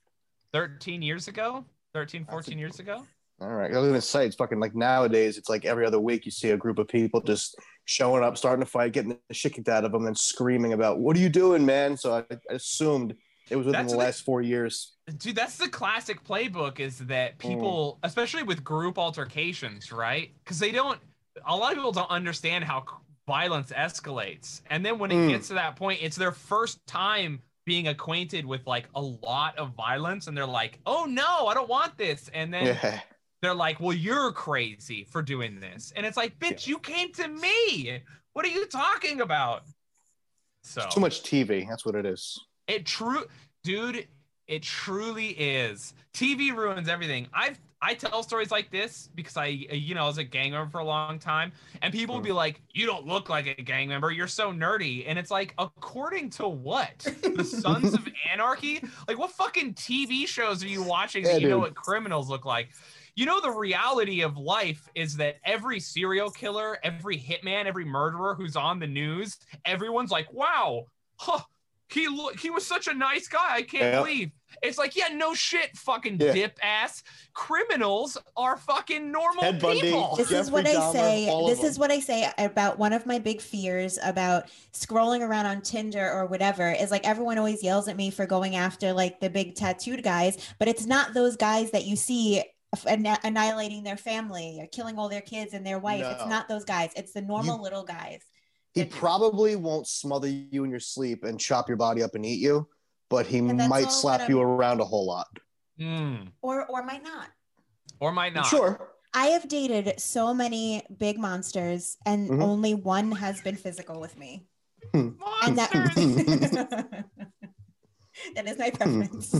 13 years ago, 14 years ago. All right. I was going to say, it's fucking like nowadays, it's like every other week you see a group of people just showing up, starting to fight, getting the shit kicked out of them, and screaming about, what are you doing, man? So I assumed it was within the last 4 years. Dude, that's the classic playbook, is that people, especially with group altercations, right? Because a lot of people don't understand how violence escalates. And then when it gets to that point, it's their first time being acquainted with like a lot of violence. And they're like, oh no, I don't want this. And then they're like, well, you're crazy for doing this. And it's like, bitch, you came to me. What are you talking about? So it's too much TV. That's what it is. Dude, it truly is. TV ruins everything. I tell stories like this because I was a gang member for a long time, and people would be like, you don't look like a gang member. You're so nerdy. And it's like, according to what? The Sons of Anarchy? Like, what fucking TV shows are you watching that you know what criminals look like? You know, the reality of life is that every serial killer, every hitman, every murderer who's on the news, everyone's like, wow, he was such a nice guy. I can't believe. It's like, yeah, no shit, fucking dip ass. Criminals are fucking normal Ted Bundy, people. This is what I say. This is what I say about one of my big fears about scrolling around on Tinder or whatever is like everyone always yells at me for going after like the big tattooed guys, but it's not those guys that you see annihilating their family or killing all their kids and their wife. No. It's not those guys. It's the normal little guys. He probably won't smother you in your sleep and chop your body up and eat you, but he might slap you around a whole lot. Or might not. Or might not. Sure. I have dated so many big monsters and only one has been physical with me. And that is my preference.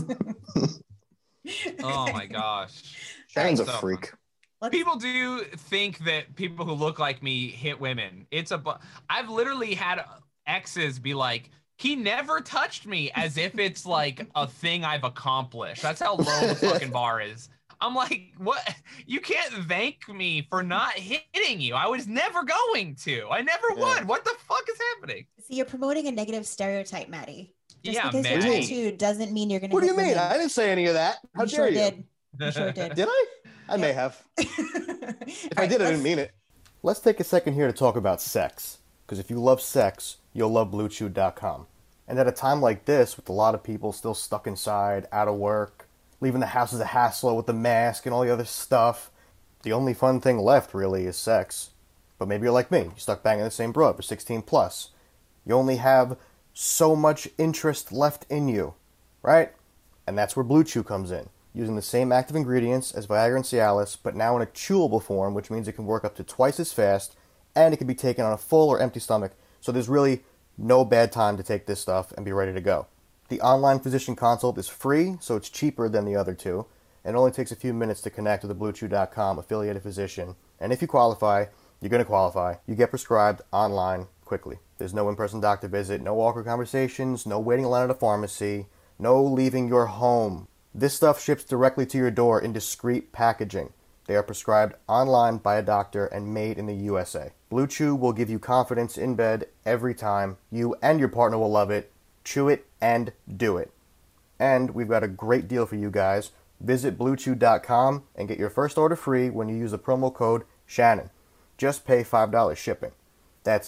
Oh my gosh. Shannon's a freak. People do think that people who look like me hit women. I've literally had exes be like, he never touched me, as if it's like a thing I've accomplished. That's how low the fucking bar is. I'm like, what? You can't thank me for not hitting you. I was never going to. I never would. What the fuck is happening? See, you're promoting a negative stereotype, Maddie. Just because Maddie. you're tattooed doesn't mean you're going to. What do you mean? I didn't say any of that. How dare you? Did. You sure did. Did I? I may have. If I did, I didn't mean it. Let's take a second here to talk about sex. Because if you love sex, you'll love BlueChew.com. And at a time like this, with a lot of people still stuck inside, out of work, leaving the house is a hassle with the mask and all the other stuff, the only fun thing left, really, is sex. But maybe you're like me. You're stuck banging the same broad for 16 plus. You only have so much interest left in you, right? And that's where Blue Chew comes in. Using the same active ingredients as Viagra and Cialis, but now in a chewable form, which means it can work up to twice as fast, and it can be taken on a full or empty stomach, so there's really no bad time to take this stuff and be ready to go. The online physician consult is free, so it's cheaper than the other two, and it only takes a few minutes to connect with a BlueChew.com affiliated physician. And if you qualify, you're going to qualify, you get prescribed online quickly. There's no in-person doctor visit, no awkward conversations, no waiting in line at a pharmacy, no leaving your home. This stuff ships directly to your door in discreet packaging. They are prescribed online by a doctor and made in the USA. Blue Chew will give you confidence in bed every time. You and your partner will love it. Chew it and do it. And we've got a great deal for you guys. Visit BlueChew.com and get your first order free when you use the promo code Shannon. Just pay $5 shipping. That's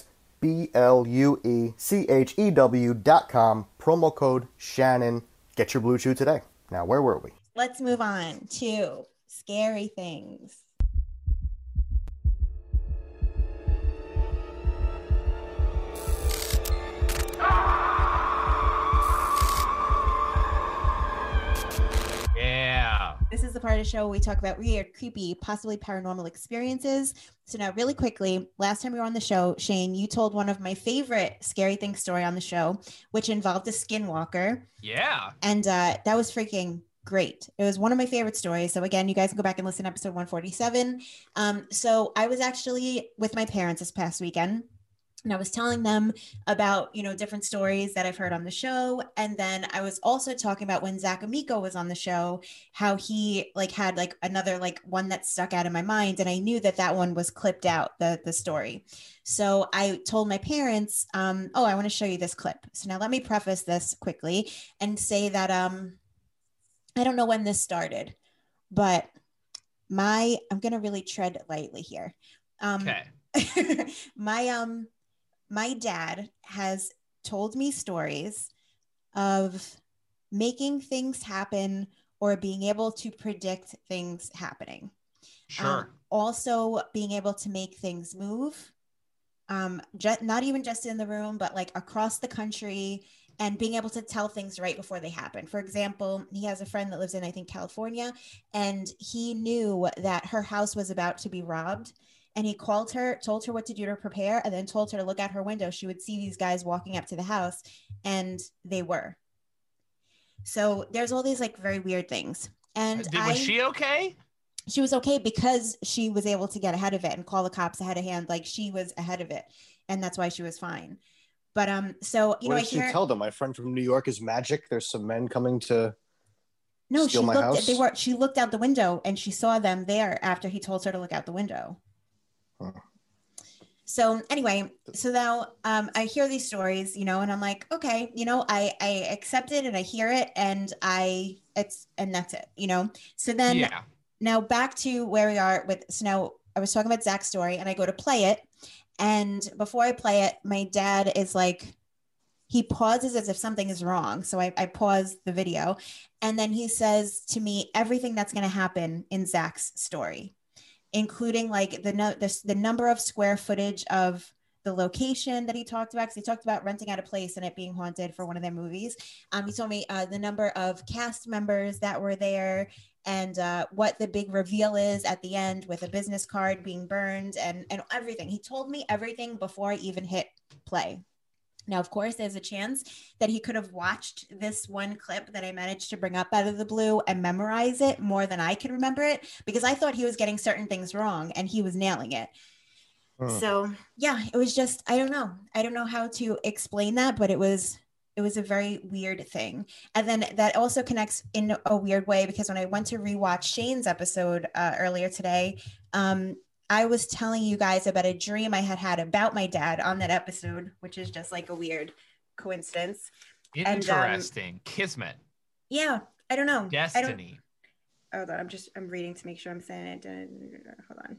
BlueChew.com, promo code Shannon. Get your Blue Chew today. Now, where were we? Let's move on to scary things. Yeah. This is the part of the show where we talk about weird, creepy, possibly paranormal experiences. So now really quickly, last time we were on the show, Shane, you told one of my favorite scary things story on the show, which involved a skinwalker. Yeah. And that was freaking great. It was one of my favorite stories. So again, you guys can go back and listen to episode 147. So I was actually with my parents this past weekend. And I was telling them about, different stories that I've heard on the show. And then I was also talking about when Zach Amico was on the show, how he had another one that stuck out in my mind. And I knew that one was clipped out, the story. So I told my parents, I want to show you this clip. So now let me preface this quickly and say that I don't know when this started, but I'm going to really tread lightly here. Okay. My dad has told me stories of making things happen or being able to predict things happening. Sure. Also being able to make things move, not even just in the room, but across the country, and being able to tell things right before they happen. For example, he has a friend that lives in, I think, California, and he knew that her house was about to be robbed. And he called her, told her what to do to prepare, and then told her to look out her window. She would see these guys walking up to the house, and they were. So there's all these very weird things. And was she okay? She was okay because she was able to get ahead of it and call the cops ahead of hand. She was ahead of it, and that's why she was fine. But so what did she tell them? My friend from New York is magic. There's some men coming to steal my house. She looked out the window and she saw them there after he told her to look out the window. Huh. So anyway, so now I hear these stories, and I'm like, okay, I accept it and I hear it and that's it. So then now back to where we are so now I was talking about Zach's story and I go to play it. And before I play it, my dad is like, he pauses as if something is wrong. So I pause the video and then he says to me, everything that's going to happen in Zach's story, including like the number of square footage of the location that he talked about, because he talked about renting out a place and it being haunted for one of their movies. He told me the number of cast members that were there and what the big reveal is at the end with a business card being burned and everything. He told me everything before I even hit play. Now, of course, there's a chance that he could have watched this one clip that I managed to bring up out of the blue and memorize it more than I could remember it, because I thought he was getting certain things wrong and he was nailing it. So yeah, it was just, I don't know how to explain that, but it was a very weird thing. And then that also connects in a weird way, because when I went to rewatch Shane's episode earlier today, I was telling you guys about a dream I had about my dad on that episode, which is just like a weird coincidence. Interesting. Kismet. Yeah, I don't know. Destiny. Hold on, I'm reading to make sure I'm saying it. Hold on.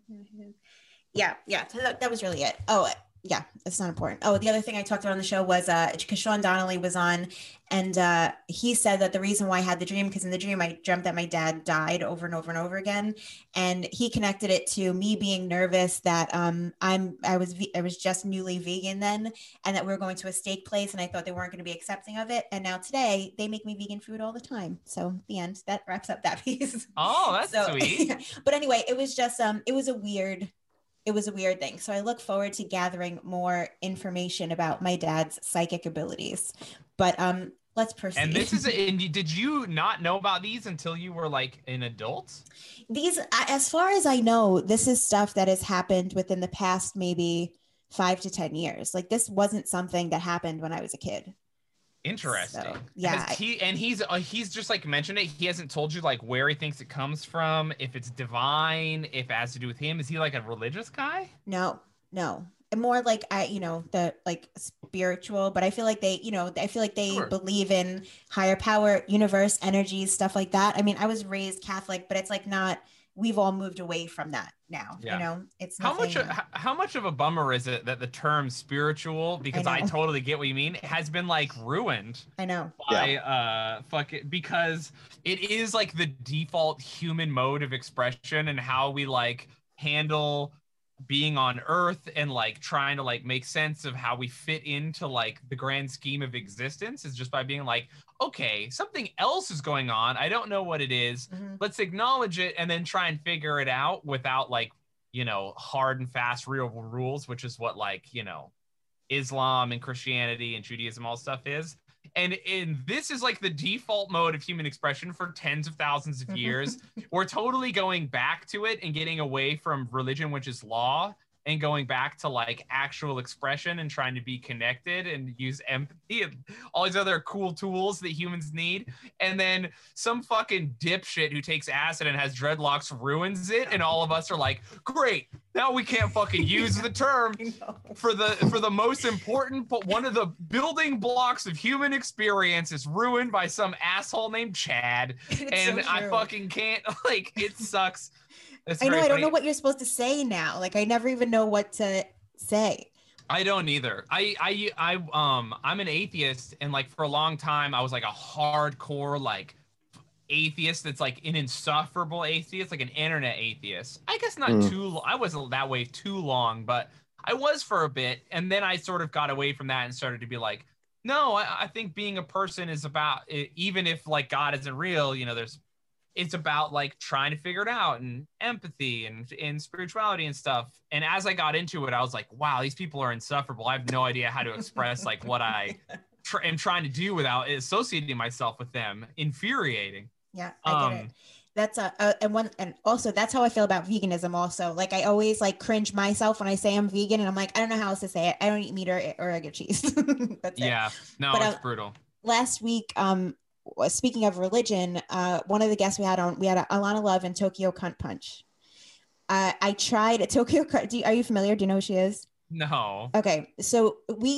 Yeah. So that was really it. Oh, yeah, it's not important. Oh, the other thing I talked about on the show was because Sean Donnelly was on, and he said that the reason why I had the dream, because in the dream I dreamt that my dad died over and over and over again, and he connected it to me being nervous that I was just newly vegan then, and that we were going to a steak place, and I thought they weren't going to be accepting of it, and now today they make me vegan food all the time. So the end. That wraps up that piece. Oh, that's sweet. But anyway, it was just it was a weird thing. So I look forward to gathering more information about my dad's psychic abilities. But let's proceed. And did you not know about these until you were like an adult? These, as far as I know, this is stuff that has happened within the past maybe 5 to 10 years. Like this wasn't something that happened when I was a kid. Interesting. So, yeah. He's just like mentioned it. He hasn't told you like where he thinks it comes from, if it's divine, if it has to do with him. Is he like a religious guy? No. More like the like spiritual, but I feel like they Sure. believe in higher power, universe, energy, stuff like that. I mean, I was raised Catholic, but it's like we've all moved away from that now. Yeah. It's how much of a bummer is it that the term spiritual, because I totally get what you mean, has been like ruined. I know. By because it is like the default human mode of expression and how we like handle being on Earth and like trying to like make sense of how we fit into like the grand scheme of existence is just by being like, okay, something else is going on. I don't know what it is. Mm-hmm. Let's acknowledge it and then try and figure it out without like, hard and fast real rules, which is what like, Islam and Christianity and Judaism, all stuff is. And this is like the default mode of human expression for tens of thousands of years. We're totally going back to it and getting away from religion, which is law, and going back to like actual expression and trying to be connected and use empathy and all these other cool tools that humans need. And then some fucking dipshit who takes acid and has dreadlocks ruins it. And all of us are like, great, now we can't fucking use the term for the most important, but one of the building blocks of human experience is ruined by some asshole named Chad. And so I fucking can't, like, it sucks. I know. I don't know what you're supposed to say now. Like, I never even know what to say. I don't either. I'm an atheist, and like for a long time, I was like a hardcore like atheist. That's like an insufferable atheist, like an internet atheist. I guess not too. I wasn't that way too long, but I was for a bit, and then I sort of got away from that and started to be like, no, I think being a person is about, even if like God isn't real, it's about like trying to figure it out and empathy and spirituality and stuff. And as I got into it, I was like, wow, these people are insufferable. I have no idea how to express like what I am trying to do without associating myself with them. Infuriating. Yeah, I get it. That's and also that's how I feel about veganism also. Like I always like cringe myself when I say I'm vegan and I'm like, I don't know how else to say it. I don't eat meat or egg or cheese. That's it. Yeah, no, but, it's brutal. Last week, speaking of religion, one of the guests we had Alana Love and Tokyo Cunt Punch. I tried Tokyo. Are you familiar? Do you know who she is? No. Okay, so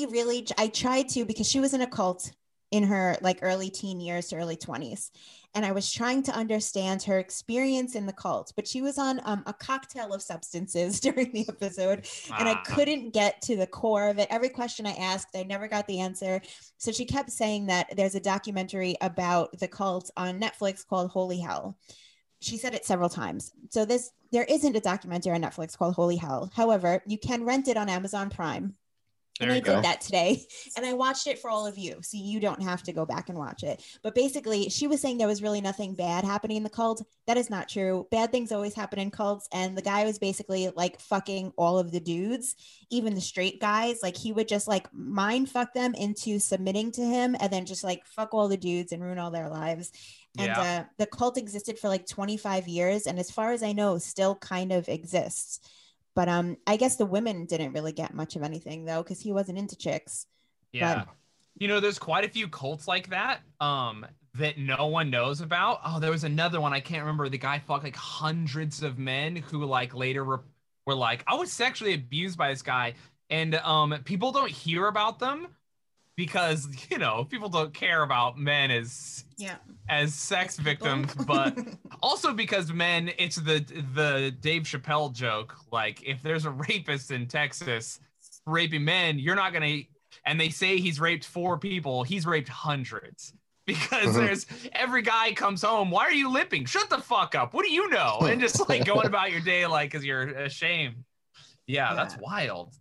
I tried to, because she was in a cult in her like early teen years to early 20s, and I was trying to understand her experience in the cult, but she was on a cocktail of substances during the episode, and I couldn't get to the core of it. Every question I asked, I never got the answer. So she kept saying that there's a documentary about the cult on Netflix called Holy Hell. She said it several times. So there isn't a documentary on Netflix called Holy Hell. However, you can rent it on Amazon Prime. And I did that today, and I watched it for all of you, so you don't have to go back and watch it. But basically, she was saying there was really nothing bad happening in the cult. That is not true. Bad things always happen in cults, and the guy was basically like fucking all of the dudes, even the straight guys. Like, he would just like mind fuck them into submitting to him, and then just like fuck all the dudes and ruin all their lives. And the cult existed for like 25 years, and as far as I know, still kind of exists. But I guess the women didn't really get much of anything, though, because he wasn't into chicks. Yeah. But, there's quite a few cults like that that no one knows about. Oh, there was another one. I can't remember. The guy fucked like hundreds of men who like later were like, I was sexually abused by this guy. And people don't hear about them because, people don't care about men as sex victims, but also because men, it's the Dave Chappelle joke. Like, if there's a rapist in Texas raping men, you're not gonna, and they say he's raped 4 people, he's raped hundreds. Because there's every guy comes home, why are you limping? Shut the fuck up. What do you know? And just like going about your day like because you're ashamed. Yeah, that's wild.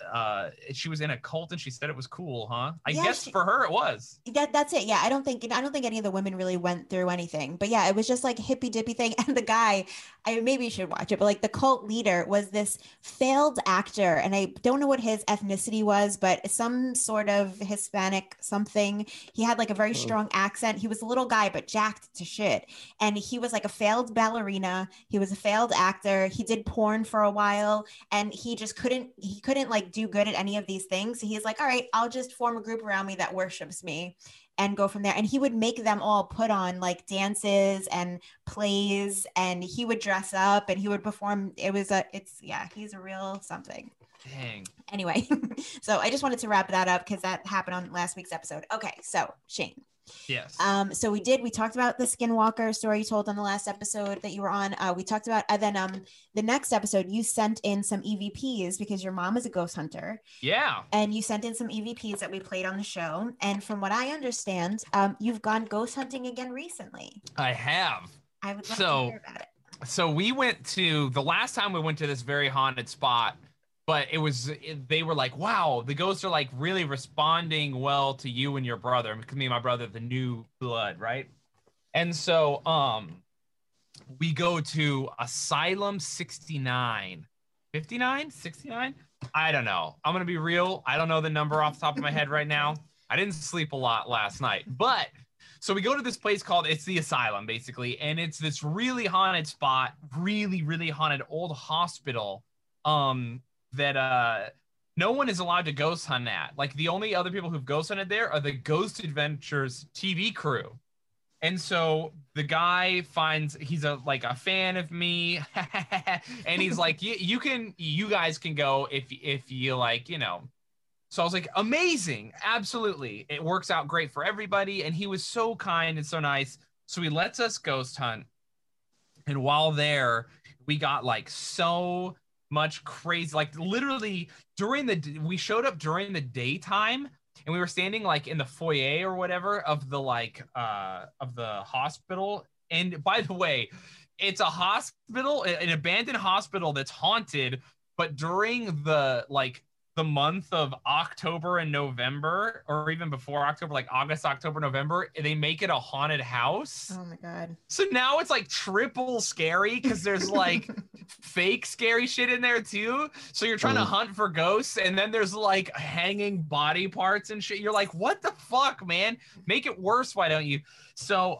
She was in a cult and she said it was cool, huh? I guess for her it was. That's it. Yeah, I don't think any of the women really went through anything. But yeah, it was just like hippy dippy thing. And the guy, maybe you should watch it, but like the cult leader was this failed actor, and I don't know what his ethnicity was, but some sort of Hispanic something. He had like a very strong accent. He was a little guy, but jacked to shit. And he was like a failed ballerina. He was a failed actor. He did porn for a while, and he just couldn't like do good at any of these things. So he's like, all right, I'll just form a group around me that worships me and go from there. And he would make them all put on like dances and plays, and he would dress up and he would perform. He's a real something. Dang. Anyway, so I just wanted to wrap that up because that happened on last week's episode. Okay, so Shane. Yes. So we talked about the Skinwalker story you told on the last episode that you were on. We talked about, and then the next episode you sent in some EVPs because your mom is a ghost hunter. Yeah. And you sent in some EVPs that we played on the show. And from what I understand, you've gone ghost hunting again recently. I have. I would love to hear about it. So we went to, the last time we went to this very haunted spot, but they were like, wow, the ghosts are like really responding well to you and your brother. Me and my brother, the new blood, right? And so we go to Asylum 69. 59? 69? I don't know. I'm going to be real. I don't know the number off the top of my head right now. I didn't sleep a lot last night. But so we go to this place called, it's the Asylum, basically. And it's this really haunted spot, really, really haunted old hospital. That no one is allowed to ghost hunt at. Like, the only other people who've ghost hunted there are the Ghost Adventures TV crew. And so the guy he's a fan of me, and he's like, you guys can go if you like, So I was like, amazing, absolutely, it works out great for everybody. And he was so kind and so nice, so he lets us ghost hunt. And while there, we got like so much crazy, like literally we showed up during the daytime, and we were standing like in the foyer or whatever of the hospital. And by the way, it's a hospital, an abandoned hospital that's haunted, but during the month of October and November, or even before October, like August, October, November, they make it a haunted house. Oh my God. So now it's like triple scary because there's like fake scary shit in there too. So you're trying to hunt for ghosts, and then there's like hanging body parts and shit. You're like, what the fuck, man? Make it worse, why don't you? So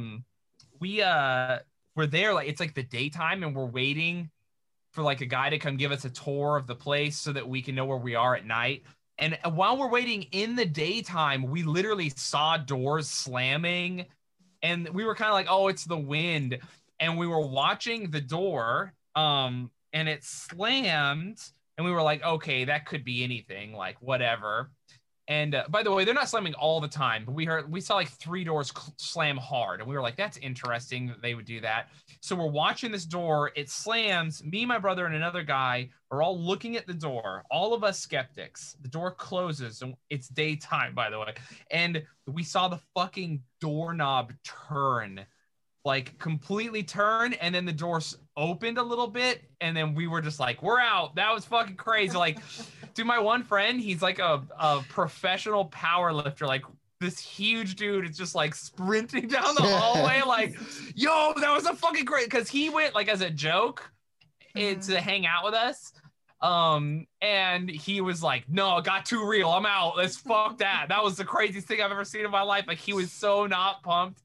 we're there, like it's like the daytime, and we're waiting for like a guy to come give us a tour of the place so that we can know where we are at night. And while we're waiting in the daytime, we literally saw doors slamming, and we were kind of like, oh, it's the wind. And we were watching the door. and it slammed, and we were like, okay, that could be anything, like whatever. And by the way, they're not slamming all the time, but we saw like 3 doors slam hard, and we were like, that's interesting that they would do that. So we're watching this door, it slams. Me, my brother, and another guy are all looking at the door. All of us skeptics. The door closes, and it's daytime, by the way, and we saw the fucking doorknob turn, like completely turn, and then the doors opened a little bit, and then we were just like, we're out. That was fucking crazy. Like, dude, my one friend, he's like a professional power lifter, like this huge dude is just like sprinting down the hallway, like, yo, that was a fucking great, because he went like as a joke to hang out with us. And he was like, no, it got too real, I'm out, let's fuck that. That was the craziest thing I've ever seen in my life. Like, he was so not pumped.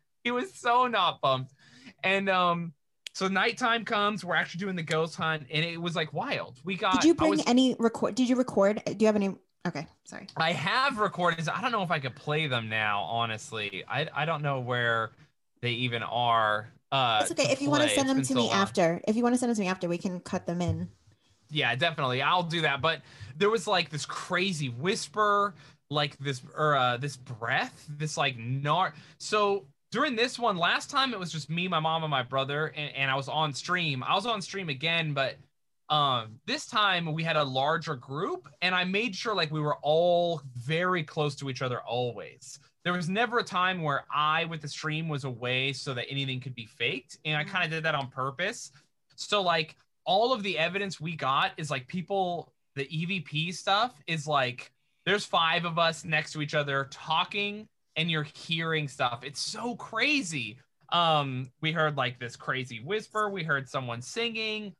And so nighttime comes, we're actually doing the ghost hunt, and it was like wild. Did you bring any record? Did you record? Do you have any? Okay, sorry. I have recordings. I don't know if I could play them now, honestly. I don't know where they even are. It's okay. If you want to send them to me after, we can cut them in. Yeah, definitely. I'll do that. But there was like this crazy whisper, like this breath, this like So during this one, last time it was just me, my mom, and my brother, and I was on stream. I was on stream again, but this time we had a larger group, and I made sure like we were all very close to each other always. There was never a time where I, with the stream, was away so that anything could be faked, and I kind of did that on purpose. So like all of the evidence we got is like the EVP stuff is like there's 5 of us next to each other talking, and you're hearing stuff. It's so crazy. We heard like this crazy whisper. We heard someone singing.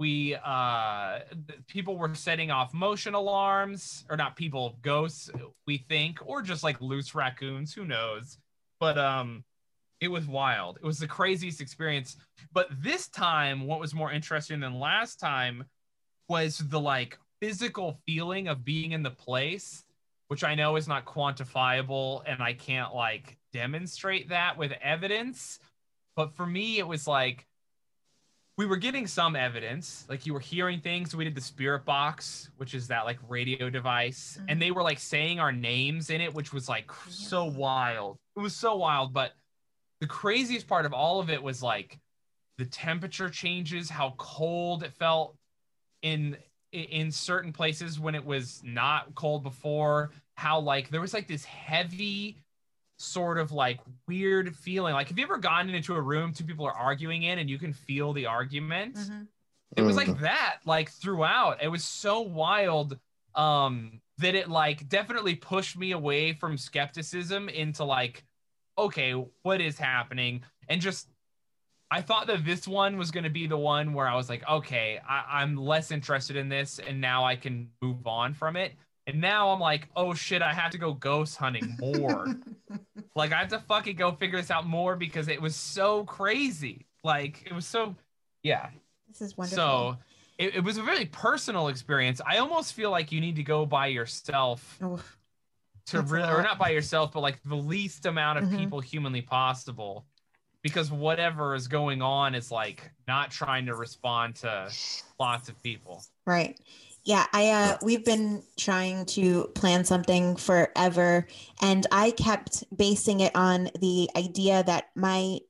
People were setting off motion alarms, or not people, ghosts, we think, or just like loose raccoons, who knows? But it was wild. It was the craziest experience. But this time, what was more interesting than last time was the like physical feeling of being in the place, which I know is not quantifiable, and I can't like demonstrate that with evidence. But for me, it was like, we were getting some evidence, like you were hearing things. We did the spirit box, which is that like radio device, and they were like saying our names in it, which was like so wild. It was so wild. But the craziest part of all of it was like the temperature changes, how cold it felt in certain places when it was not cold before, how like there was like this heavy sort of like weird feeling. Like, have you ever gone into a room 2 people are arguing in and you can feel the argument? It was like that, like throughout. It was so wild that it like definitely pushed me away from skepticism into like, okay, what is happening? And just, I thought that this one was going to be the one where I was like, okay, I'm less interested in this, and now I can move on from it. And now I'm like, oh shit, I have to go ghost hunting more. Like, I have to fucking go figure this out more, because it was so crazy. Like, it was so, yeah. This is wonderful. So it was a really personal experience. I almost feel like you need to go by yourself to really, or not by yourself, but like the least amount of people humanly possible. Because whatever is going on is like not trying to respond to lots of people. Right. Yeah, we've been trying to plan something forever, and I kept basing it on the idea that my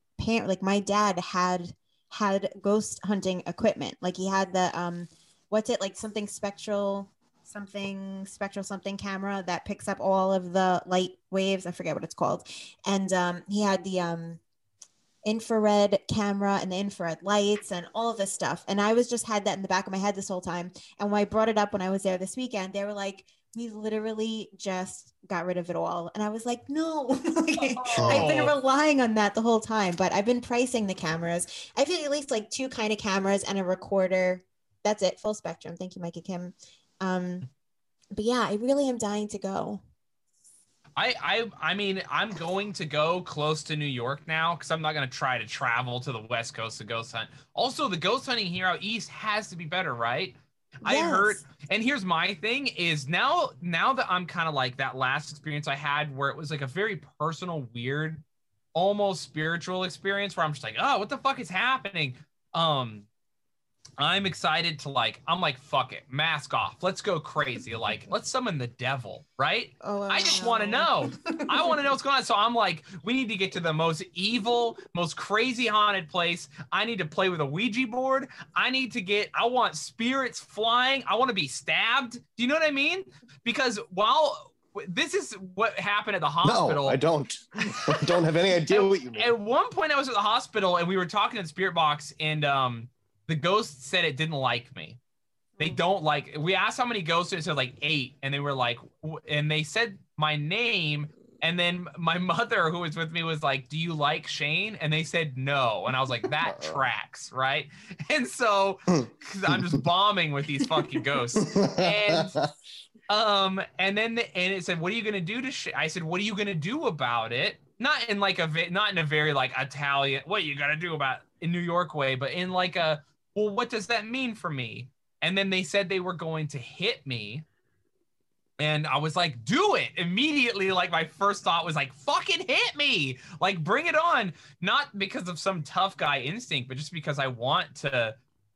dad had ghost hunting equipment. Like, he had the spectral something camera that picks up all of the light waves. I forget what it's called. And he had the infrared camera and the infrared lights and all of this stuff. And I just had that in the back of my head this whole time. And when I brought it up when I was there this weekend, they were like, we literally just got rid of it all. And I was like, no, I've been relying on that the whole time, but I've been pricing the cameras. I feel at least like 2 kind of cameras and a recorder. That's it. Full spectrum. Thank you, Mikey Kim. But yeah, I really am dying to go. I mean, I'm going to go close to New York now, because I'm not going to try to travel to the West Coast to ghost hunt. Also, the ghost hunting here out East has to be better, right? Yes. I heard, and here's my thing is now that I'm kind of like that last experience I had where it was like a very personal, weird, almost spiritual experience where I'm just like, oh, what the fuck is happening? I'm excited to I'm like, fuck it, mask off. Let's go crazy. Like, let's summon the devil, right? Oh, I just want to know. I want to know what's going on. So I'm like, we need to get to the most evil, most crazy haunted place. I need to play with a Ouija board. I want spirits flying. I want to be stabbed. Do you know what I mean? Because this is what happened at the hospital. No, I don't. I don't have any idea what you mean. At one point I was at the hospital and we were talking in the spirit box and the ghost said it didn't like me. They don't like, we asked how many ghosts, it said like 8. And they were like, and they said my name. And then my mother who was with me was like, do you like Shane? And they said no. And I was like, that tracks, right? And so, cause I'm just bombing with these fucking ghosts. And then it said, what are you going to do to Shane? I said, what are you going to do about it? Not in like not in a very like Italian, what you got to do about in New York way, but in like a, well, what does that mean for me? And then they said they were going to hit me. And I was like, do it immediately. Like my first thought was like, fucking hit me. Like bring it on. Not because of some tough guy instinct, but just because I want to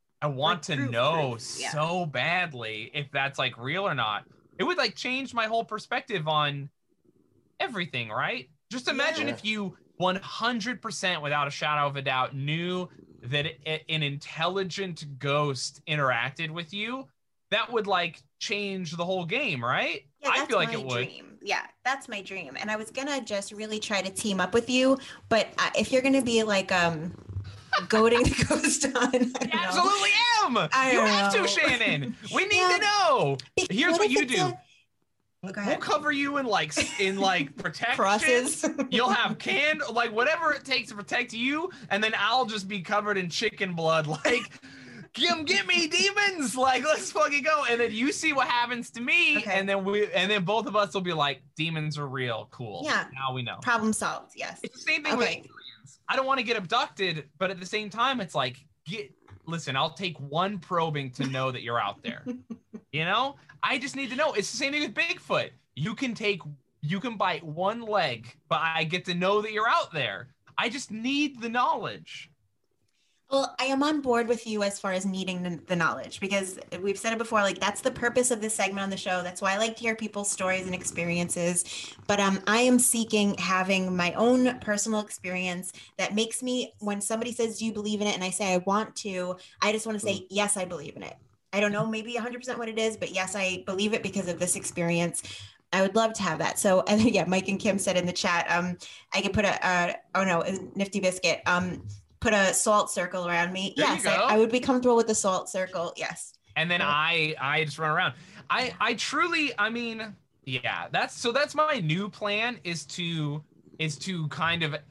know so badly if that's like real or not. It would like change my whole perspective on everything, right? Just imagine if you 100% without a shadow of a doubt knew that an intelligent ghost interacted with you, that would like change the whole game, right? Yeah, I feel like it would. Dream. Yeah, that's my dream. And I was gonna just really try to team up with you, but if you're gonna be like goading the ghost on, I absolutely am. You have to, Shannon. We need to know. Here's what you do. We'll cover you in like protection. Crosses. You'll have like whatever it takes to protect you, and then I'll just be covered in chicken blood. Like, get me demons. Like, let's fucking go. And then you see what happens to me, and then both of us will be like, demons are real. Cool. Yeah. Now we know. Problem solved. Yes. It's the same thing with aliens. I don't want to get abducted, but at the same time, it's like, listen, I'll take one probing to know that you're out there. You know? I just need to know. It's the same thing with Bigfoot. You can bite one leg, but I get to know that you're out there. I just need the knowledge. Well, I am on board with you as far as needing the knowledge, because we've said it before, like that's the purpose of this segment on the show. That's why I like to hear people's stories and experiences. But I am seeking having my own personal experience that makes me, when somebody says, do you believe in it? And I say, I want to, I just want to say, yes, I believe in it. I don't know, maybe 100% what it is, but yes, I believe it because of this experience. I would love to have that. So, and yeah, Mike and Kim said in the chat, I could put Nifty Biscuit, put a salt circle around me. Yes, I would be comfortable with the salt circle. Yes. And then I just run around. I truly, I mean, yeah, that's my new plan is to kind of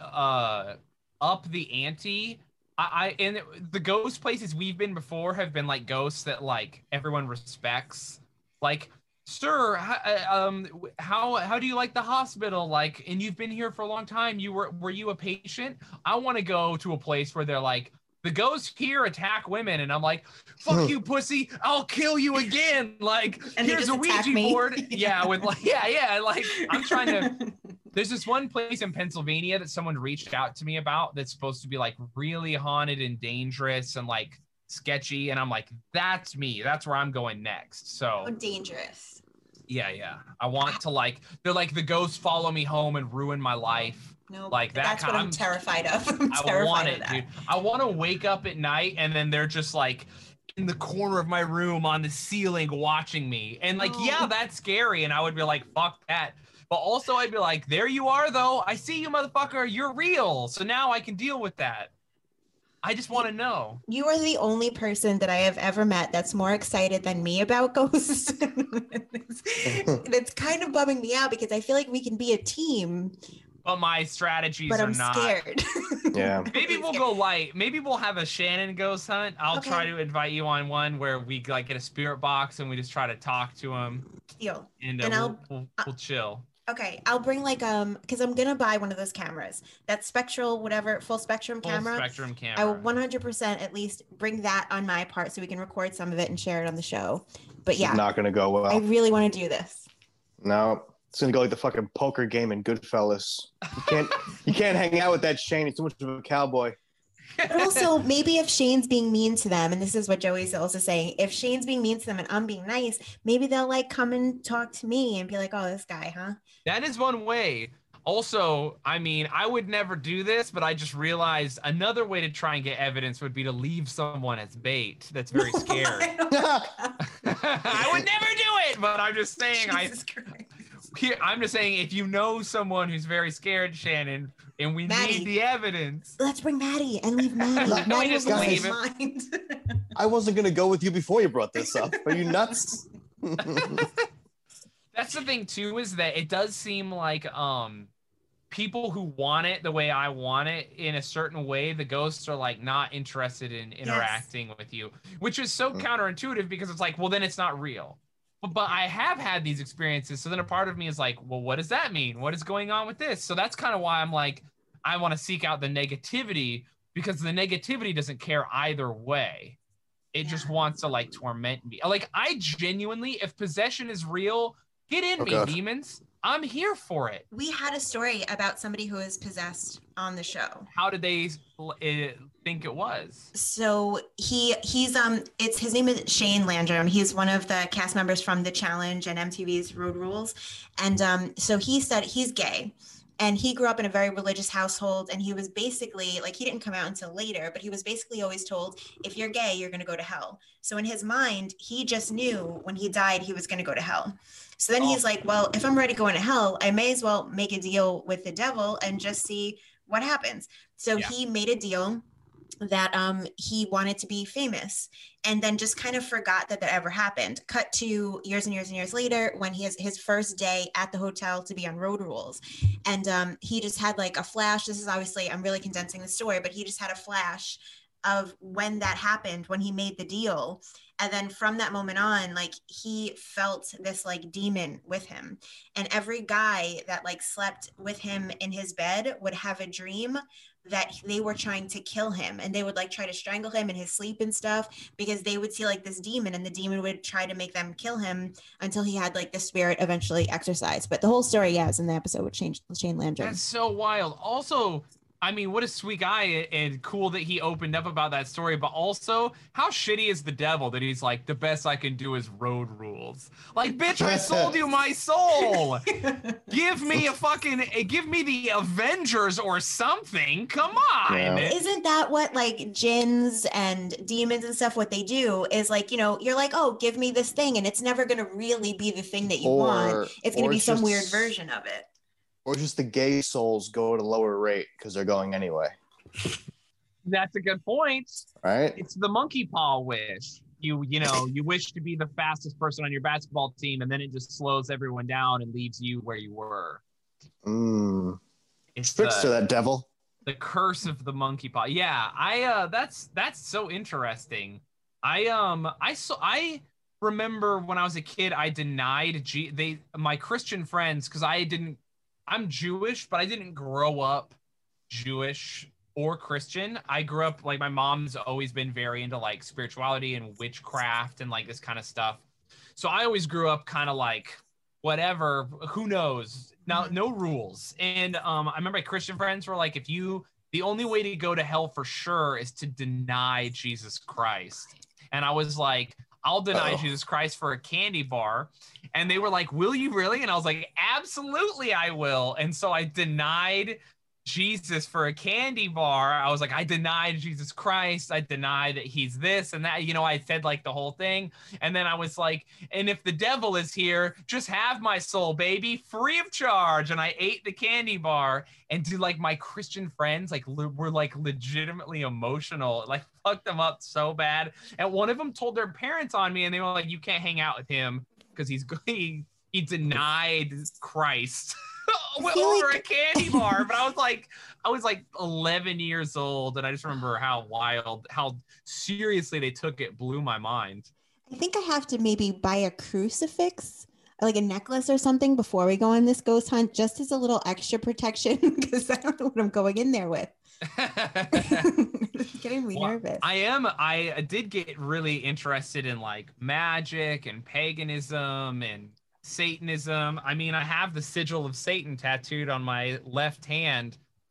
up the ante. And the ghost places we've been before have been like ghosts that like everyone respects. Like, sir, how do you like the hospital? Like, and you've been here for a long time. Were you a patient? I want to go to a place where they're like, the ghosts here attack women, and I'm like, fuck you, pussy, I'll kill you again. Like, and here's a Ouija board. Yeah, with like, yeah. Like, I'm trying to. There's this one place in Pennsylvania that someone reached out to me about that's supposed to be like really haunted and dangerous and like sketchy. And I'm like, that's me. That's where I'm going next. So dangerous. Yeah. I want to like, they're like the ghosts follow me home and ruin my life. No, like that. That's what I'm terrified of. I want it, dude. I want to wake up at night and then they're just like in the corner of my room on the ceiling watching me. And like, yeah, that's scary. And I would be like, fuck that. But also I'd be like, there you are, though. I see you, motherfucker. You're real. So now I can deal with that. I just want to know. You are the only person that I have ever met that's more excited than me about ghosts. It's kind of bumming me out because I feel like we can be a team. But my strategies are not. But I'm scared. Yeah. Maybe we'll go light. Maybe we'll have a Shannon ghost hunt. I'll try to invite you on one where we like get a spirit box and we just try to talk to him. Deal. And we'll chill. Okay, I'll bring like because I'm gonna buy one of those cameras, that spectral whatever full spectrum camera. I will 100% at least bring that on my part so we can record some of it and share it on the show. But yeah, it's not gonna go well. I really want to do this. No, it's gonna go like the fucking poker game in Goodfellas. You can't hang out with that Shane. He's too much of a cowboy. But also, maybe if Shane's being mean to them, and this is what Joey's also saying, if Shane's being mean to them and I'm being nice, maybe they'll like come and talk to me and be like, oh, this guy, huh? That is one way. Also, I mean, I would never do this, but I just realized another way to try and get evidence would be to leave someone as bait that's very scared. I would never do it, but I'm just saying, I'm just saying, if you know someone who's very scared, Shannon, and we need the evidence. Let's bring Maddie and leave Maddie. Maddie just will leave his mind. I wasn't gonna go with you before you brought this up. Are you nuts? That's the thing too, is that it does seem like people who want it the way I want it in a certain way, the ghosts are like not interested in interacting with you, which is so counterintuitive because it's like, well, then it's not real. But I have had these experiences, so then a part of me is like, well, what does that mean? What is going on with this? So that's kind of why I'm like, I want to seek out the negativity, because the negativity doesn't care either way. It just wants to like torment me. Like, I genuinely, if possession is real, get in me, demons. I'm here for it. We had a story about somebody who was possessed on the show. How did they think it was? So he's his name is Shane Landrum. He's one of the cast members from The Challenge and MTV's Road Rules. And so he said he's gay. And he grew up in a very religious household, and he was basically, like, he didn't come out until later, but he was basically always told, if you're gay, you're going to go to hell. So in his mind, he just knew when he died, he was going to go to hell. So then he's like, well, if I'm ready to go into hell, I may as well make a deal with the devil and just see what happens. So he made a deal that he wanted to be famous, and then just kind of forgot that ever happened. Cut to years and years and years later, when he has his first day at the hotel to be on Road Rules, and he just had like a flash. This is obviously, I'm really condensing the story, but he just had a flash of when that happened, when he made the deal. And then from that moment on, like, he felt this like demon with him, and every guy that like slept with him in his bed would have a dream that they were trying to kill him, and they would like try to strangle him in his sleep and stuff, because they would see like this demon, and the demon would try to make them kill him until he had like the spirit eventually exorcised. But the whole story, is in the episode with Shane Landrum. That's so wild. Also, I mean, what a sweet guy, and cool that he opened up about that story, but also, how shitty is the devil that he's like, the best I can do is Road Rules. Like, bitch, I sold you my soul. Give me the Avengers or something. Come on. Yeah. Isn't that what like jinns and demons and stuff, what they do is like, you know, you're like, oh, give me this thing, and it's never going to really be the thing that you want. It's going to be some weird version of it. Or just the gay souls go at a lower rate because they're going anyway. That's a good point. Right? It's the monkey paw wish. You wish to be the fastest person on your basketball team, and then it just slows everyone down and leaves you where you were. It's tricks to that devil. The curse of the monkey paw. Yeah, that's so interesting. I remember when I was a kid, I denied my Christian friends, because I'm Jewish, but I didn't grow up Jewish or Christian. I grew up, like, my mom's always been very into like spirituality and witchcraft and like this kind of stuff. So I always grew up kind of like, whatever, who knows? Now, no rules. And I remember my Christian friends were like, the only way to go to hell for sure is to deny Jesus Christ. And I was like, I'll deny Jesus Christ for a candy bar. And they were like, will you really? And I was like, absolutely I will. And so I denied Jesus for a candy bar. I was like, I denied Jesus Christ. I deny that he's this and that. I said like the whole thing. And then I was like, and if the devil is here, just have my soul, baby, free of charge. And I ate the candy bar. And like my Christian friends were like legitimately emotional. It like fucked them up so bad. And one of them told their parents on me, and they were like, you can't hang out with him because he denied Christ. Over a candy bar. But I was like 11 years old, and I just remember how seriously they took it. Blew my mind. I think I have to maybe buy a crucifix, like a necklace or something, before we go on this ghost hunt, just as a little extra protection, because I don't know what I'm going in there with. It's getting me nervous. I did get really interested in like magic and paganism and Satanism. I mean, I have the sigil of Satan tattooed on my left hand.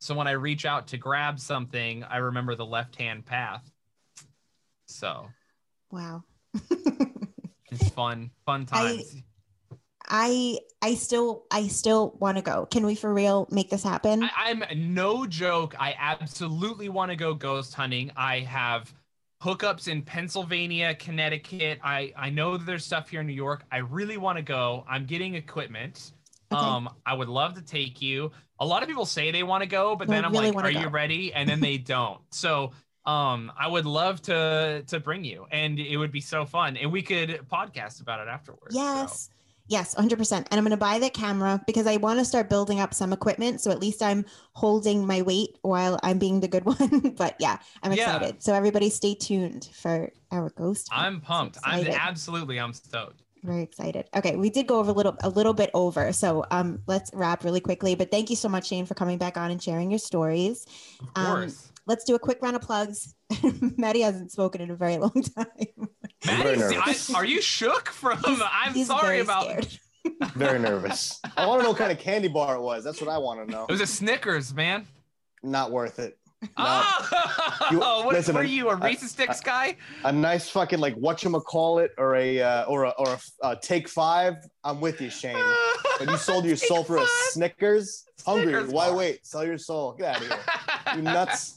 So when I reach out to grab something, I remember the left-hand path. So. Wow. It's fun times. I still want to go. Can we for real make this happen? I'm no joke. I absolutely want to go ghost hunting. I have hookups in Pennsylvania, Connecticut. I know that there's stuff here in New York. I really want to go. I'm getting equipment. Okay. I would love to take you. A lot of people say they want to go, but then I'm really like, are you ready? And then they don't. So I would love to bring you, and it would be so fun, and we could podcast about it afterwards. Yes. So. Yes, 100%. And I'm going to buy that camera because I want to start building up some equipment. So at least I'm holding my weight while I'm being the good one. But yeah, I'm excited. Yeah. So everybody stay tuned for our ghost hunt. I'm pumped. So I'm stoked. Very excited. Okay, we did go over a little bit over. So let's wrap really quickly. But thank you so much, Shane, for coming back on and sharing your stories. Of course. Let's do a quick round of plugs. Maddie hasn't spoken in a very long time. Maddie, are you shook from? I'm sorry about. Very nervous. I want to know what kind of candy bar it was. That's what I want to know. It was a Snickers, man. Not worth it. No. Listen, were you a Reese's Sticks guy? A nice fucking like whatchamacallit or a Take 5. I'm with you, Shane. But you sold your soul for a Snickers. Hungry. Why wait? Sell your soul. Get out of here. You nuts.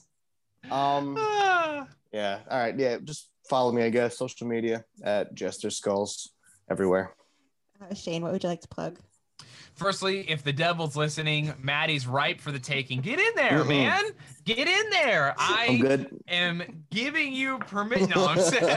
Yeah. All right. Yeah. Just follow me, I guess. Social media at Jester Skulls everywhere. Shane, what would you like to plug? Firstly, if the devil's listening, Maddie's ripe for the taking. Get in there, man. Get in there. I'm good. Am giving you permission. No, I'm saying,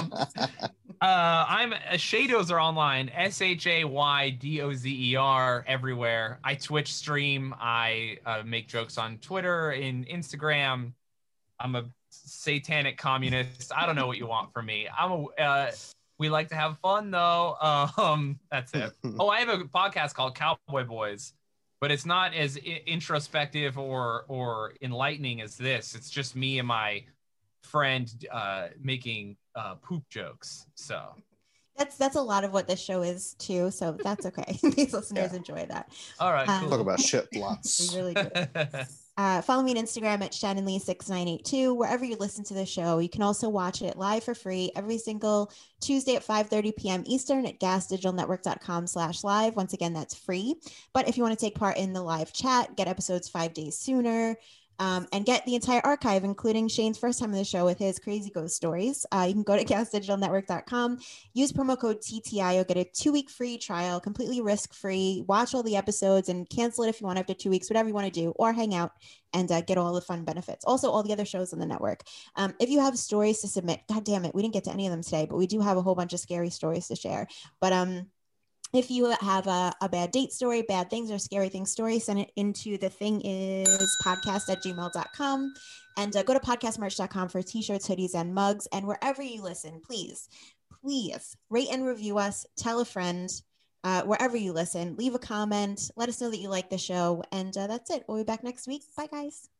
I'm Shaydozer online, SHAYDOZER everywhere. I Twitch stream. I make jokes on Twitter and Instagram. I'm a satanic communist. I don't know what you want from me. We like to have fun though. That's it. Oh, I have a podcast called Cowboy Boys, but it's not as introspective or enlightening as this. It's just me and my friend making poop jokes. So that's a lot of what this show is too. So that's okay. These listeners enjoy that. All right. Cool. Talk about shit lots. We really do. Follow me on Instagram at ShannonLee6982. Wherever you listen to the show, you can also watch it live for free every single Tuesday at 5:30 p.m. Eastern at gasdigitalnetwork.com/live. Once again, that's free. But if you want to take part in the live chat, get episodes 5 days sooner, and get the entire archive, including Shane's first time on the show with his crazy ghost stories, you can go to gasdigitalnetwork.com, use promo code TTI. You'll get a 2-week free trial, completely risk-free. Watch all the episodes and cancel it if you want after 2 weeks, whatever you want to do, or hang out and get all the fun benefits. Also, all the other shows on the network. If you have stories to submit, God damn it, we didn't get to any of them today, but we do have a whole bunch of scary stories to share. But if you have a bad date story, bad things, or scary things story, send it into thethingis.podcast@gmail.com, and go to podcastmerch.com for t-shirts, hoodies, and mugs. And wherever you listen, please rate and review us. Tell a friend. Wherever you listen, leave a comment. Let us know that you like the show. And that's it. We'll be back next week. Bye, guys.